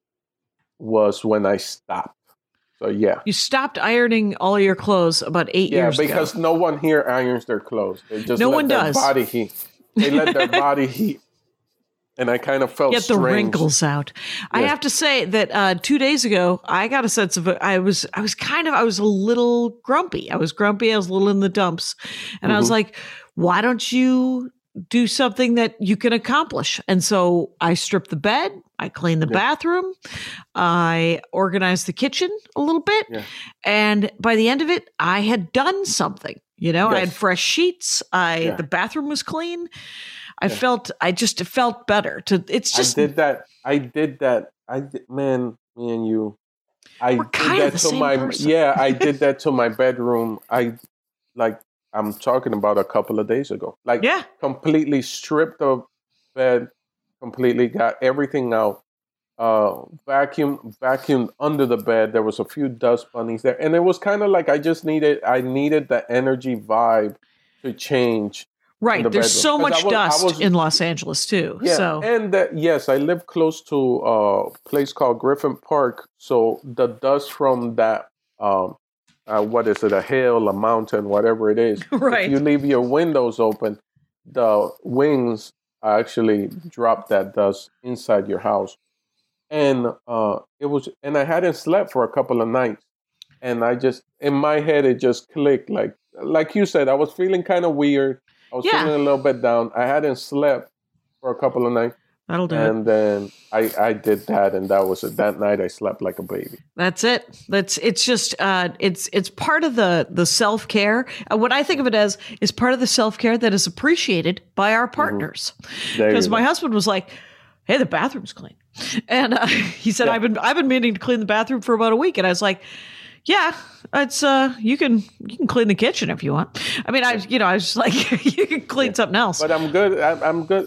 was when I stopped. So yeah, you stopped ironing all your clothes about 8 years ago. Yeah, because no one here irons their clothes. They just let their body heat. They let their body heat. And I kind of felt get the strange. wrinkles out. Yeah. I have to say that 2 days ago, I got a sense of I was a little grumpy. I was grumpy. I was a little in the dumps, and I was like, "Why don't you do something that you can accomplish?" And so I stripped the bed. I cleaned the bathroom. I organized the kitchen a little bit, and by the end of it, I had done something. I had fresh sheets. The bathroom was clean. I just felt better. I did that. Man, me and you. We're kind of the same person. Yeah, I did that to my bedroom. I'm talking about a couple of days ago. Completely stripped the bed, completely got everything out. Vacuumed under the bed. There was a few dust bunnies there, and it was kind of like I needed the energy vibe to change. Right. There's so much dust in Los Angeles too. Yeah. So. And I live close to a place called Griffin Park. So the dust from that, what is it? A hill, a mountain, whatever it is. Right. If you leave your windows open, the wings actually drop that dust inside your house. And and I hadn't slept for a couple of nights. And in my head, it just clicked. Like you said, I was feeling kind of weird. I was feeling a little bit down. I hadn't slept for a couple of nights. That'll do it. And then I did that, and that was it. That night I slept like a baby. That's it. It's just it's part of the self-care. What I think of it as is part of the self-care that is appreciated by our partners. Because my husband was like, "Hey, the bathroom's clean," and he said, "I've been meaning to clean the bathroom for about a week," and I was like, "Yeah, it's you can clean the kitchen if you want." I mean, I was just like, you can clean something else. But I'm good. I'm good.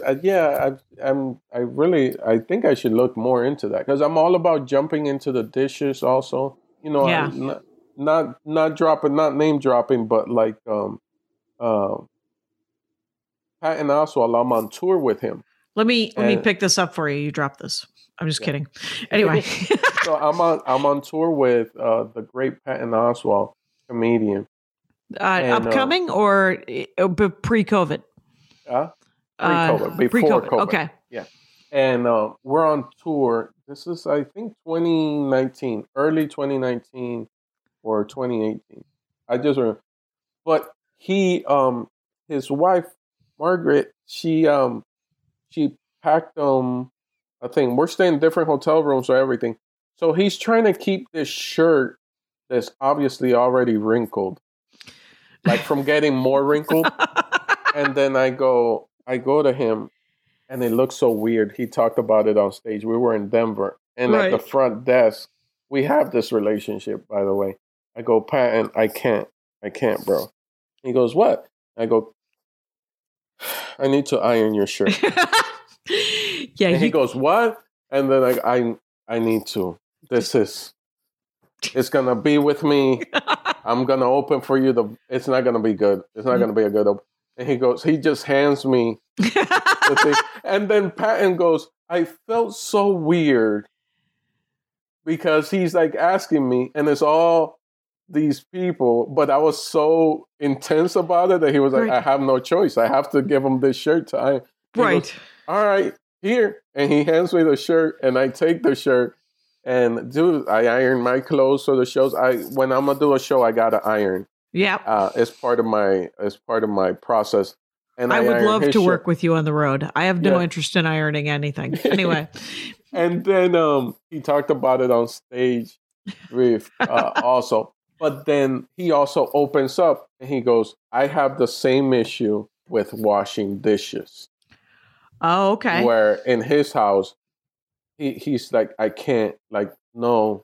I think I should look more into that because I'm all about jumping into the dishes. Also, not dropping, not name dropping, but like Patton Oswalt, I'm on tour with him. Let me pick this up for you. You dropped this. I'm just kidding. Anyway. So I'm on tour with the great Patton Oswalt, comedian. Upcoming or pre-COVID? Pre-COVID, before COVID. Okay. Yeah. And we're on tour. This is, I think, 2019, early 2019 or 2018. I just remember. But his wife, Margaret, she packed a thing. We're staying in different hotel rooms or everything. So he's trying to keep this shirt that's obviously already wrinkled, like from getting more wrinkled. And then I go to him, and it looks so weird. He talked about it on stage. We were in Denver, and at the front desk, we have this relationship, by the way. I go, Patton, I can't, bro. He goes, what? I go, I need to iron your shirt. Yeah. And he goes, what? And then I need to. It's going to be with me. I'm going to open for you. It's not going to be good. It's not going to be a good open. And he just hands me the thing. And then Patton goes, I felt so weird because he's like asking me, and it's all these people, but I was so intense about it that he was like, I have no choice. I have to give him this shirt to iron. Right. Goes, all right, here. And he hands me the shirt, and I take the shirt. And dude, I iron my clothes for the shows. When I'm gonna do a show, I gotta iron. Yeah, it's part of my process. And I would love to work with you on the road. I have no interest in ironing anything. Anyway, and then he talked about it on stage with also. But then he also opens up and he goes, "I have the same issue with washing dishes." Oh, okay. Where in his house, he's like, I can't, like, no.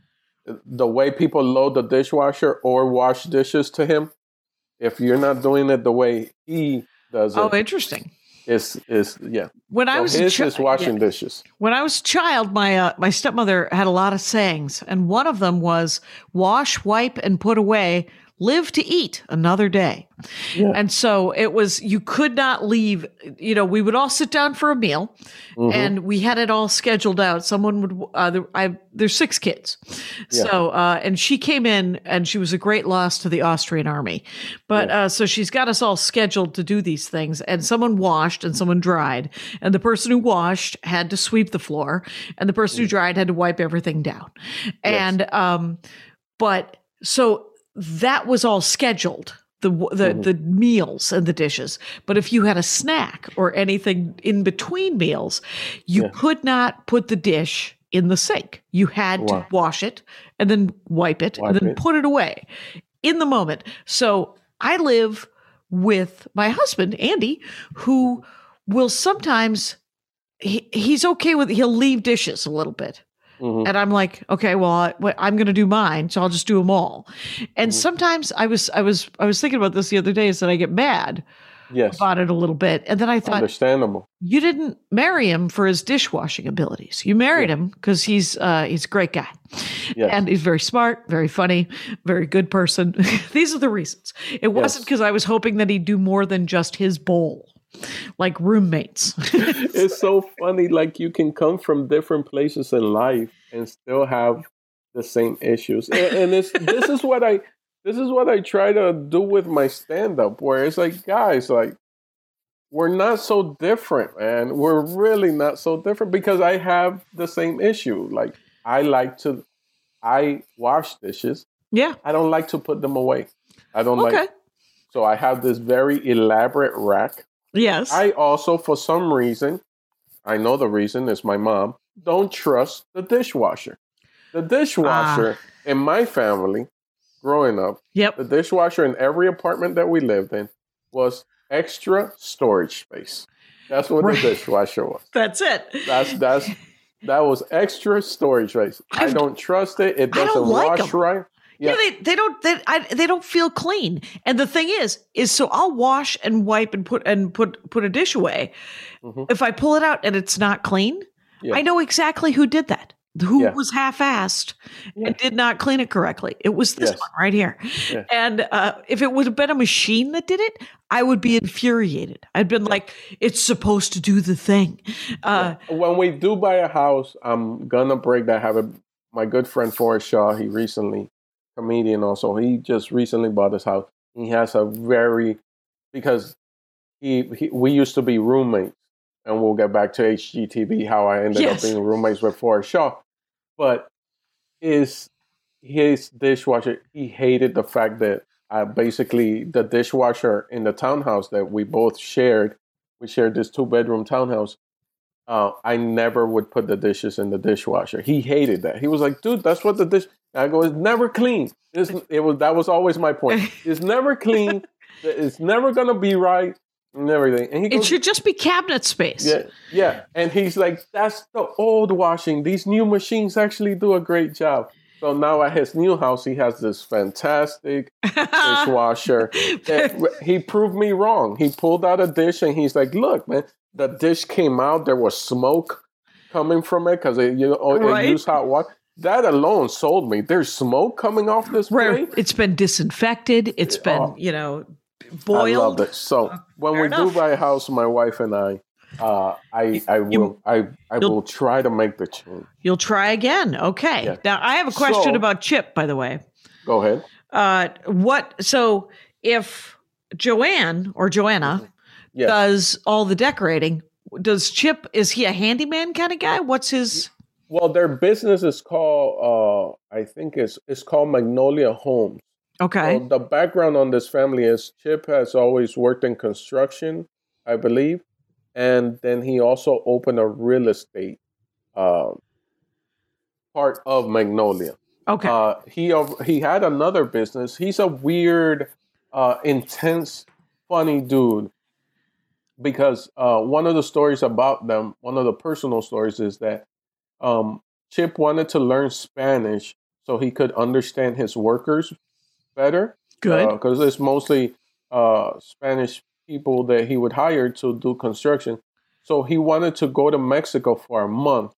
The way people load the dishwasher or wash dishes to him, if you're not doing it the way he does it. Oh, interesting. Is yeah. When I was washing dishes. When I was a child, my stepmother had a lot of sayings, and one of them was wash, wipe, and put away. Live to eat another day. Yeah. And so it was, you could not leave, we would all sit down for a meal and we had it all scheduled out. Someone would, there's 6 kids. Yeah. So, and she came in and she was a great loss to the Austrian army. But, so she's got us all scheduled to do these things, and someone washed and someone dried, and the person who washed had to sweep the floor and the person who dried had to wipe everything down. Yes. And, but so that was all scheduled, the meals and the dishes. But if you had a snack or anything in between meals, you could not put the dish in the sink. You had to wash it and then wipe it and then put it away in the moment. So I live with my husband, Andy, who will sometimes, he's okay with, he'll leave dishes a little bit. And I'm like, okay, well, I'm going to do mine, so I'll just do them all. And sometimes I was thinking about this the other day, is that I get mad about it a little bit, and then I thought, understandable. You didn't marry him for his dishwashing abilities. You married him because he's a great guy, and he's very smart, very funny, very good person. These are the reasons. It wasn't because I was hoping that he'd do more than just his bowl. Like roommates. It's so funny. Like, you can come from different places in life and still have the same issues. And this is what I try to do with my stand-up, where it's like, guys, like, we're not so different, man. We're really not so different, because I have the same issue. Like, I wash dishes. Yeah. I don't like to put them away. I don't like. So I have this very elaborate rack. Yes. I also, for some reason, I know the reason is my mom, don't trust the dishwasher. The dishwasher in my family, growing up, the dishwasher in every apartment that we lived in was extra storage space. That's what the dishwasher was. That's it. That was extra storage space. I don't trust it. It doesn't wash right. Yeah, they don't feel clean. And the thing is so I'll wash and wipe and put a dish away. If I pull it out and it's not clean, I know exactly who did that. who Yeah. was half-assed Yeah. and did not clean it correctly. It was this Yes. one right here. Yeah. And if it would have been a machine that did it, I would be infuriated. I'd been like, it's supposed to do the thing. When we do buy a house, I'm gonna break that habit. My good friend Forrest Shaw, he recently, comedian also, he just recently bought his house. He has a because we used to be roommates, and we'll get back to HGTV, how I ended up Yes. being roommates with Forrest Shaw. But his dishwasher, he hated the fact that basically the dishwasher in the townhouse that we both shared, we shared this 2-bedroom townhouse. I never would put the dishes in the dishwasher. He hated that. He was like, "Dude, that's what the dish." I go, "It's never clean." That was always my point. It's never clean. It's never gonna be right and everything. And he It goes, should just be cabinet space. yeah. And he's like, "That's the old washing. These new machines actually do a great job." So now at his new house, he has this fantastic dishwasher. He proved me wrong. He pulled out a dish and he's like, "Look, man, the dish came out. There was smoke coming from it because it used hot water." That alone sold me. There's smoke coming off this plate. It's been disinfected. It's been, boiled. I love it. So when we do buy a house, my wife and I will try to make the change. You'll try again. Okay. Yeah. Now I have a question about Chip, by the way. Go ahead. So if Joanne or Joanna does all the decorating, does Chip, is he a handyman kind of guy? What's his? Well, their business is called, I think it's called Magnolia Homes. Okay. So the background on this family is Chip has always worked in construction, I believe. And then he also opened a real estate part of Magnolia. Okay. He had another business. He's a weird, intense, funny dude. Because one of the stories about them, one of the personal stories is that Chip wanted to learn Spanish so he could understand his workers better. Good. Because it's mostly Spanish people that he would hire to do construction. So he wanted to go to Mexico for a month.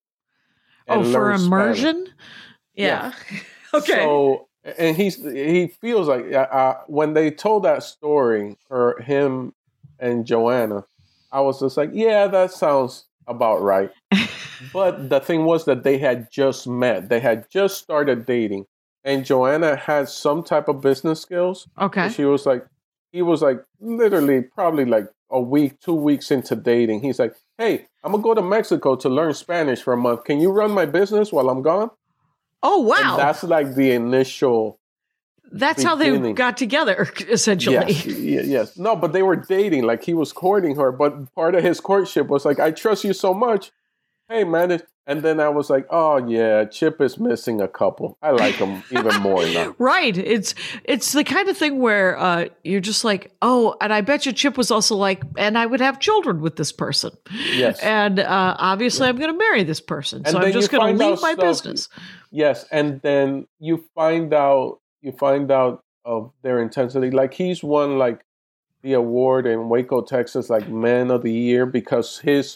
For immersion? Spanish. Yeah. Okay. So, and he feels like when they told that story, him and Joanna, I was just like, yeah, that sounds about right. But the thing was that they had just met. They had just started dating. And Joanna had some type of business skills. Okay. So he was like literally probably like a week, 2 weeks into dating. He's like, "Hey, I'm going to go to Mexico to learn Spanish for a month. Can you run my business while I'm gone?" Oh, wow. And that's like the initial. That's how they got together, essentially. Yes. No, but they were dating. Like he was courting her. But part of his courtship was like, "I trust you so much. Hey, man." And then I was like, "Oh, yeah, Chip is missing a couple. I like him even more now." Right. It's the kind of thing where you're just like, oh, and I bet you Chip was also like, and I would have children with this person. Yes. And obviously I'm going to marry this person. And so I'm just going to leave my business. Yes. And then you find out of their intensity. Like he's won like the award in Waco, Texas, like Man of the Year because his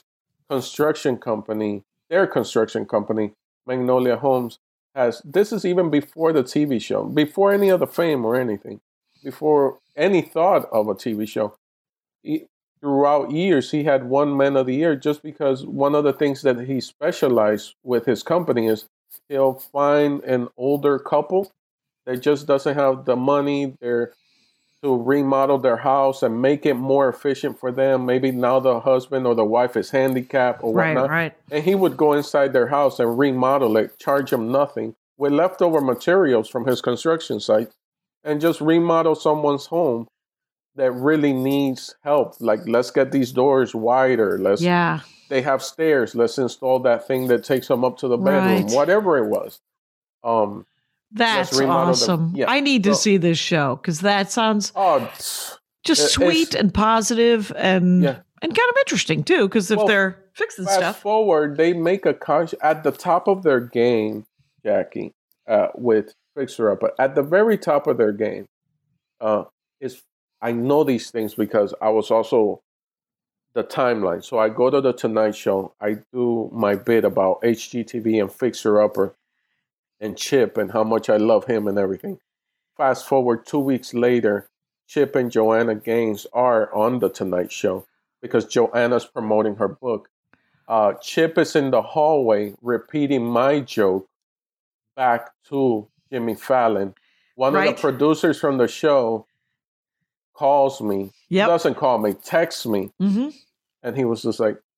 their construction company, Magnolia Homes, this is even before the TV show, before any other fame or anything, before any thought of a TV show. Throughout years, he had won Man of the Year just because one of the things that he specialized with his company is he'll find an older couple that just doesn't have the money to remodel their house and make it more efficient for them. Maybe now the husband or the wife is handicapped or whatnot. Right. And he would go inside their house and remodel it, charge them nothing with leftover materials from his construction site and just remodel someone's home that really needs help. Like, let's get these doors wider. They have stairs. Let's install that thing that takes them up to the bedroom, whatever it was. That's awesome. Yeah. I need to see this show because that sounds just sweet and positive and kind of interesting too. Because if they're fixing fast stuff, forward, they make a at the top of their game, Jackie, with Fixer Up. But at the very top of their game, I know these things because I was also the timeline. So I go to the Tonight Show. I do my bit about HGTV and Fixer Upper and Chip and how much I love him and everything. Fast forward 2 weeks later, Chip and Joanna Gaines are on the Tonight Show because Joanna's promoting her book. Chip is in the hallway repeating my joke back to Jimmy Fallon. One of the producers from the show calls me. Yep. He doesn't call me, texts me. Mm-hmm. And he was just like,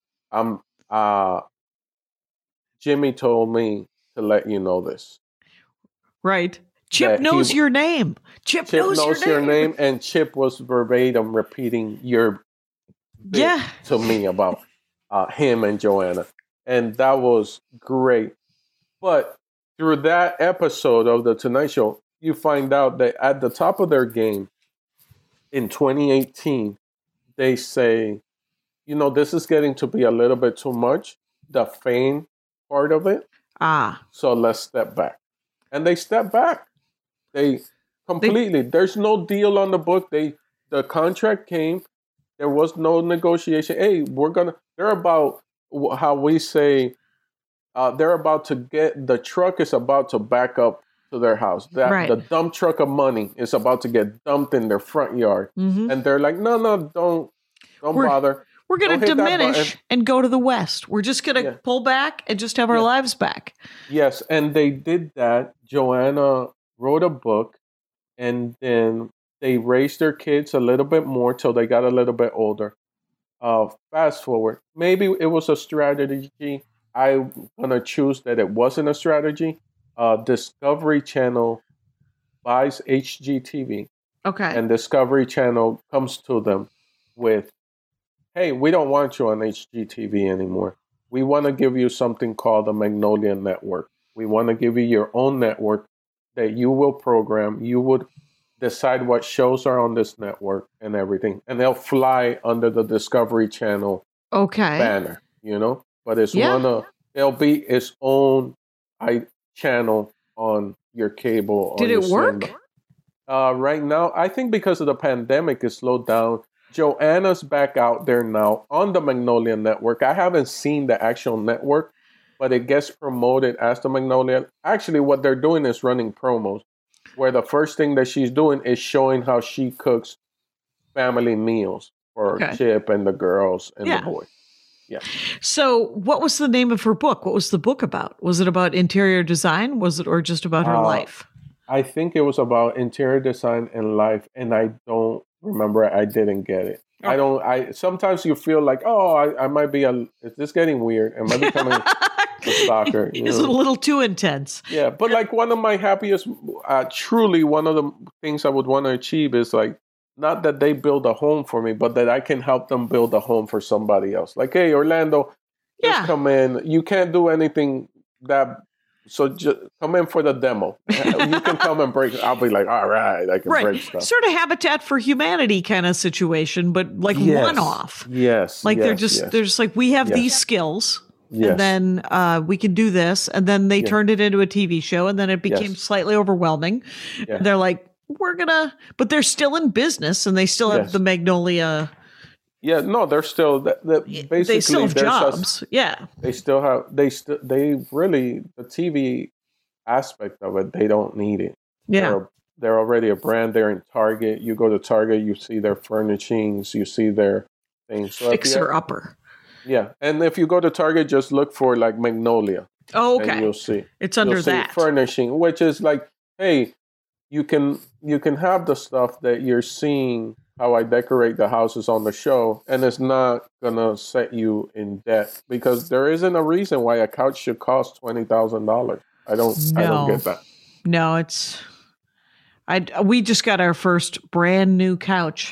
Jimmy told me to let you know this. Right. Chip knows your name. Chip knows your name. And Chip was verbatim repeating your bit to me about him and Joanna. And that was great. But through that episode of The Tonight Show, you find out that at the top of their game in 2018, they say, you know, this is getting to be a little bit too much, the fame part of it. So let's step back. And they step back. They completely, there's no deal on the book. The contract came. There was no negotiation. Hey, they're about how we say, they're about to the truck is about to back up to their house. The dump truck of money is about to get dumped in their front yard. Mm-hmm. And they're like, no, don't bother. We're going to diminish and go to the West. We're just going to pull back and just have our lives back. Yes, and they did that. Joanna wrote a book, and then they raised their kids a little bit more till they got a little bit older. Fast forward. Maybe it was a strategy. I'm going to choose that it wasn't a strategy. Discovery Channel buys HGTV. Okay. And Discovery Channel comes to them with, hey, we don't want you on HGTV anymore. We want to give you something called the Magnolia Network. We want to give you your own network that you will program. You would decide what shows are on this network and everything. And they'll fly under the Discovery Channel banner, you know? But it'll be its own channel on your cable. Did it work? Right now, I think because of the pandemic, it slowed down. Joanna's back out there now on the Magnolia Network. I haven't seen the actual network, but it gets promoted as the Magnolia. Actually, what they're doing is running promos, where the first thing that she's doing is showing how she cooks family meals for Chip and the girls and the boys. Yeah. So what was the name of her book? What was the book about? Was it about interior design? Was it, or just about her life? I think it was about interior design and life, and I don't remember. I didn't get it. I sometimes you feel like, I might be is this getting weird? Am I becoming a stalker? Is it a little too intense? Yeah, but like one of my happiest, truly one of the things I would want to achieve is like, not that they build a home for me, but that I can help them build a home for somebody else. Like, hey, Orlando, just come in. You can't do anything so just come in for the demo. You can come and break. I'll be like, all right, I can break stuff. Sort of Habitat for Humanity kind of situation, but like one-off. Yes. Like they're just like, we have these skills. Yes. And then we can do this. And then they turned it into a TV show, and then it became slightly overwhelming. Yeah. They're like, but they're still in business, and they still have the Magnolia. Yeah, no, they're still basically they still have jobs. They really, the TV aspect of it, they don't need it. Yeah, they're already a brand. They're in Target. You go to Target, you see their furnishings, you see their things. So Fixer Upper. Yeah, and if you go to Target, just look for like Magnolia. Oh, okay. And you'll see it's under that furnishing, which is like, hey. You can have the stuff that you're seeing, how I decorate the houses on the show, and it's not gonna set you in debt, because there isn't a reason why a couch should cost $20,000. I don't get that. No, we just got our first brand new couch,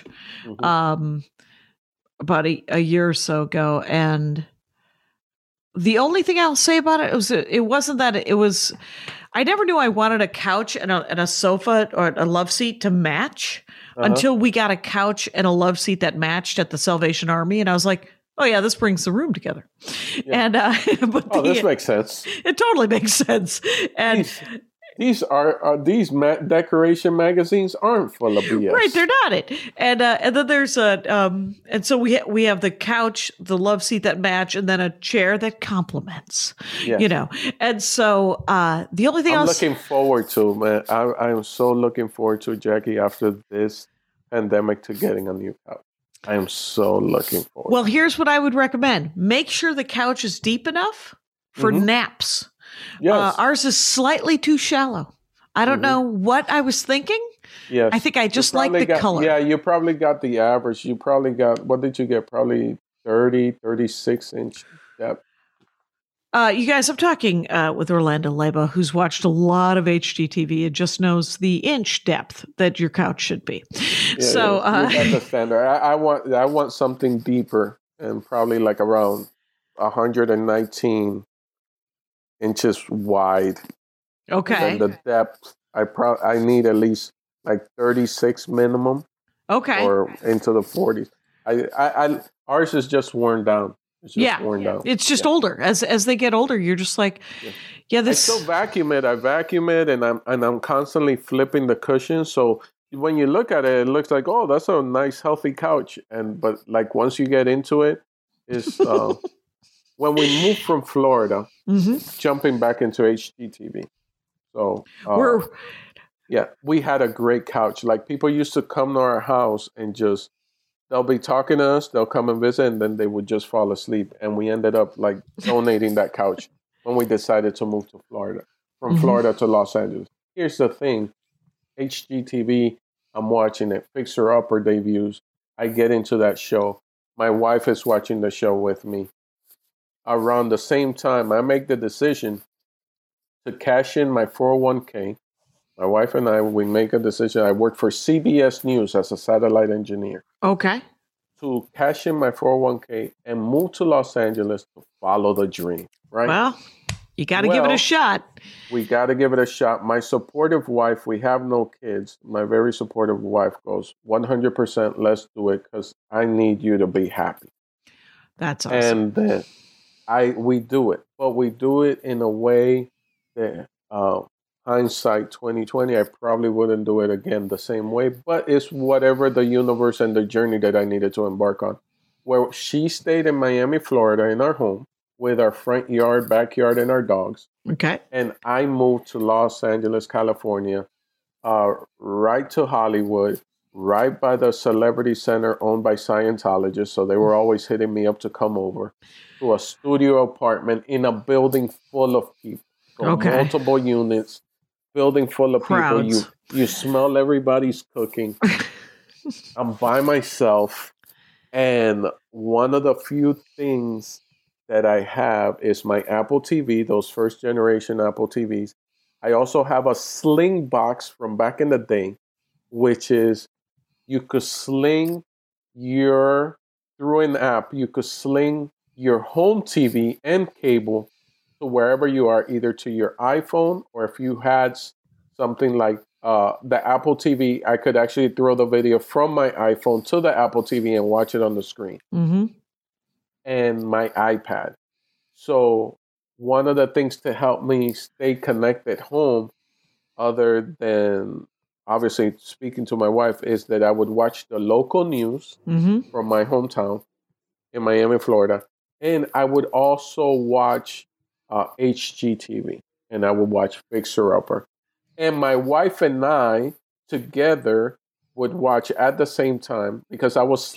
about a year or so ago, and the only thing I'll say about it wasn't that it was. I never knew I wanted a couch and a sofa or a love seat to match until we got a couch and a love seat that matched at the Salvation Army. And I was like, oh yeah, this brings the room together. Yeah. And, this makes sense. It totally makes sense. And these decoration magazines aren't full of BS. Right, they're not it. And then there's and so we have the couch, the love seat that match, and then a chair that complements. Yes. You know. And so the only thing I'm else looking forward to, man. I am so looking forward to, Jackie, after this pandemic, to getting a new couch. I am so looking forward. Well, here's what I would recommend. Make sure the couch is deep enough for naps. Yes. Ours is slightly too shallow. I don't know what I was thinking. Yes. I think I just like the color. Yeah, you probably got the average. You probably got, what did you get? Probably 30, 36 inch depth. You guys, I'm talking with Orlando Leba, who's watched a lot of HGTV and just knows the inch depth that your couch should be. Yeah, so you got the standard. I want something deeper and probably like around 119 inches wide. Okay. And the depth, I need at least like 36 minimum. Okay. Or into the 40s. Ours is just worn down. It's just worn down. It's just older. As they get older, you're just like, this. I still vacuum it. I vacuum it, and I'm constantly flipping the cushion. So when you look at it, it looks like, oh, that's a nice, healthy couch. But like once you get into it, it's when we moved from Florida, jumping back into HGTV. So we had a great couch. Like people used to come to our house and just. They'll be talking to us, they'll come and visit, and then they would just fall asleep. And we ended up like donating that couch when we decided to move to Florida, from Florida to Los Angeles. Here's the thing, HGTV, I'm watching it, Fixer Upper debuts. I get into that show. My wife is watching the show with me. Around the same time, I make the decision to cash in my 401k. My wife and I, we make a decision. I work for CBS News as a satellite engineer. Okay. To cash in my 401k and move to Los Angeles to follow the dream, right? Well, you got to give it a shot. We got to give it a shot. My supportive wife, we have no kids. My very supportive wife goes, 100%, let's do it because I need you to be happy. That's awesome. And then we do it. But we do it in a way that... hindsight 2020, I probably wouldn't do it again the same way, but it's whatever the universe and the journey that I needed to embark on. Where she stayed in Miami, Florida, in our home with our front yard, backyard, and our dogs. Okay. And I moved to Los Angeles, California, right to Hollywood, right by the Celebrity Center owned by Scientologists. So they were always hitting me up to come over to a studio apartment in a building full of people. So multiple units. Building full of crowds. People. You smell everybody's cooking. I'm by myself. And one of the few things that I have is my Apple TV, those first generation Apple TVs. I also have a Sling box from back in the day, which is you could sling through an app, you could sling your home TV and cable to wherever you are, either to your iPhone, or if you had something like the Apple TV, I could actually throw the video from my iPhone to the Apple TV and watch it on the screen. And my iPad. So one of the things to help me stay connected home, other than obviously speaking to my wife, is that I would watch the local news from my hometown in Miami, Florida. And I would also watch HGTV, and I would watch Fixer Upper. And my wife and I together would watch at the same time, because I was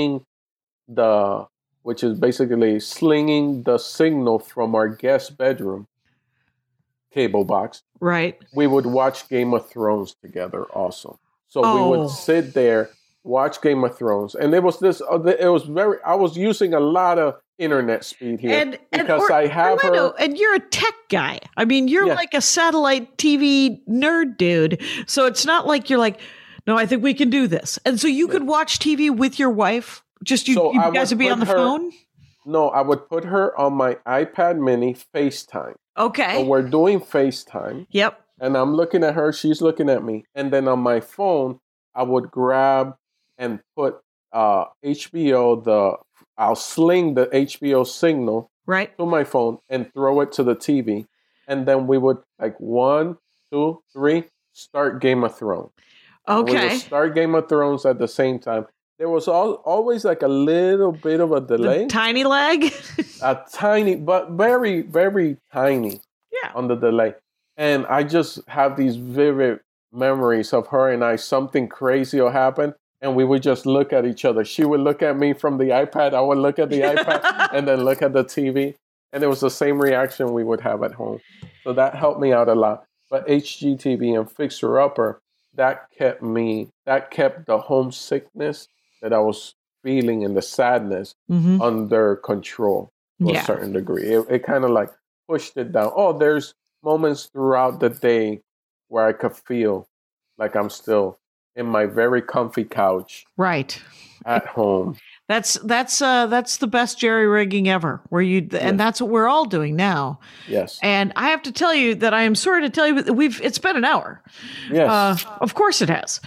which is basically slinging the signal from our guest bedroom cable box. Right. We would watch Game of Thrones together also. So we would sit there, watch Game of Thrones. And it was I was using a lot of internet speed here because I have Orlando, and you're a tech guy. I mean, you're like a satellite TV nerd dude. So it's not like you're like, no, I think we can do this. And so you could watch TV with your wife. Just you guys would be on the phone? No, I would put her on my iPad mini FaceTime. Okay. So we're doing FaceTime. Yep. And I'm looking at her, she's looking at me. And then on my phone, I would grab and put HBO, I'll sling the HBO signal to my phone and throw it to the TV. And then we would, like 1, 2, 3, start Game of Thrones. We Okay. would start Game of Thrones at the same time. There was always like a little bit of a delay. The tiny leg. A tiny, but very, very tiny Yeah. on the delay. And I just have these vivid memories of her and I. Something crazy will happen, and we would just look at each other. She would look at me from the iPad. I would look at the iPad and then look at the TV. And it was the same reaction we would have at home. So that helped me out a lot. But HGTV and Fixer Upper, that kept the homesickness that I was feeling and the sadness Mm-hmm. under control to Yeah. a certain degree. It kind of like pushed it down. Oh, there's moments throughout the day where I could feel like I'm still in my very comfy couch Right. at home. That's the best jerry rigging ever. Where you and that's what we're all doing now. Yes. And I have to tell you that I am sorry to tell you that it's been an hour. Yes. Of course it has.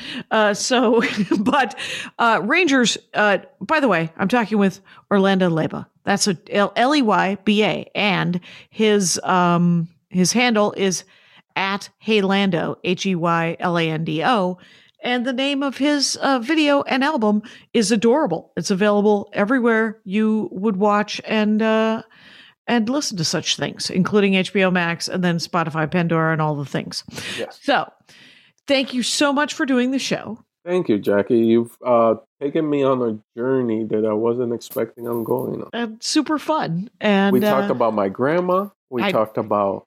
But Rangers. By the way, I'm talking with Orlando Leyba. That's a Leyba, and his handle is at Heylando, Heylando. And the name of his video and album is Adorable. It's available everywhere you would watch and listen to such things, including HBO Max and then Spotify, Pandora, and all the things. Yes. So thank you so much for doing the show. Thank you, Jackie. You've taken me on a journey that I wasn't expecting on going on. Super fun. And We talked about my grandma. We I- talked about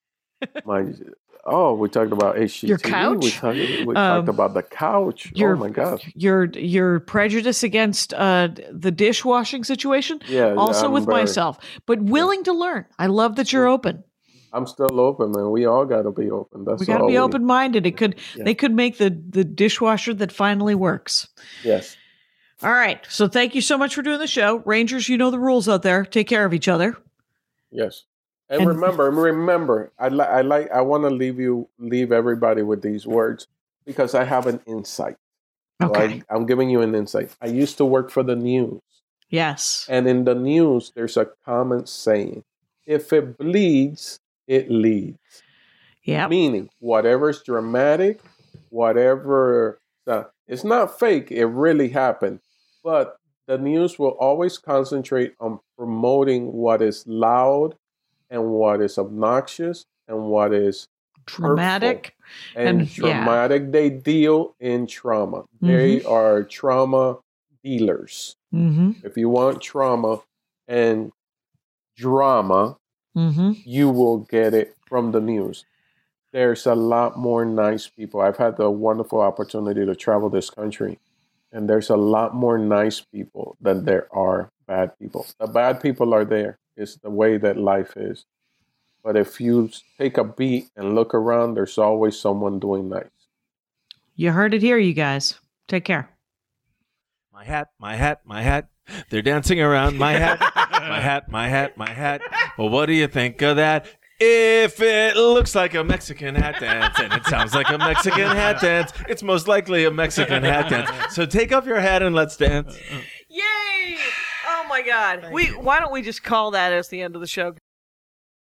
we talked about HGTV. Your couch? We talked about the couch. Oh my gosh. your prejudice against the dishwashing situation. Yeah. Also I'm with very- myself, but willing to learn. I love that you're open. I'm still open, man. We all got to be open. That's We got to all be open minded. Yeah. They could make the dishwasher that finally works. Yes. All right. So thank you so much for doing the show, Rangers. You know the rules out there. Take care of each other. Yes. And And- remember, I want to leave everybody with these words because I have an insight. So Okay. I'm giving you an insight. I used to work for the news, Yes. and in the news, there's a common saying: "If it bleeds, it leads." Yeah. Meaning, whatever's dramatic, whatever, it's not fake. It really happened, but the news will always concentrate on promoting what is loud and what is obnoxious and what is Dramatic. and And- yeah. traumatic. They deal in trauma. They are trauma dealers. Mm-hmm. If you want trauma and drama, Mm-hmm. you will get it from the news. There's a lot more nice people. I've had the wonderful opportunity to travel this country, and there's a lot more nice people than there are bad people. The bad people are there. It's the way that life is. But if you take a beat and look around, there's always someone doing nice. You heard it here, you guys. Take care. My hat, my hat, my hat. They're dancing around my hat. My hat, my hat, my hat. Well, what do you think of that? If it looks like a Mexican hat dance and it sounds like a Mexican hat dance, it's most likely a Mexican hat dance. So take off your hat and let's dance. Yay! Oh my God. Why don't we just call that as the end of the show?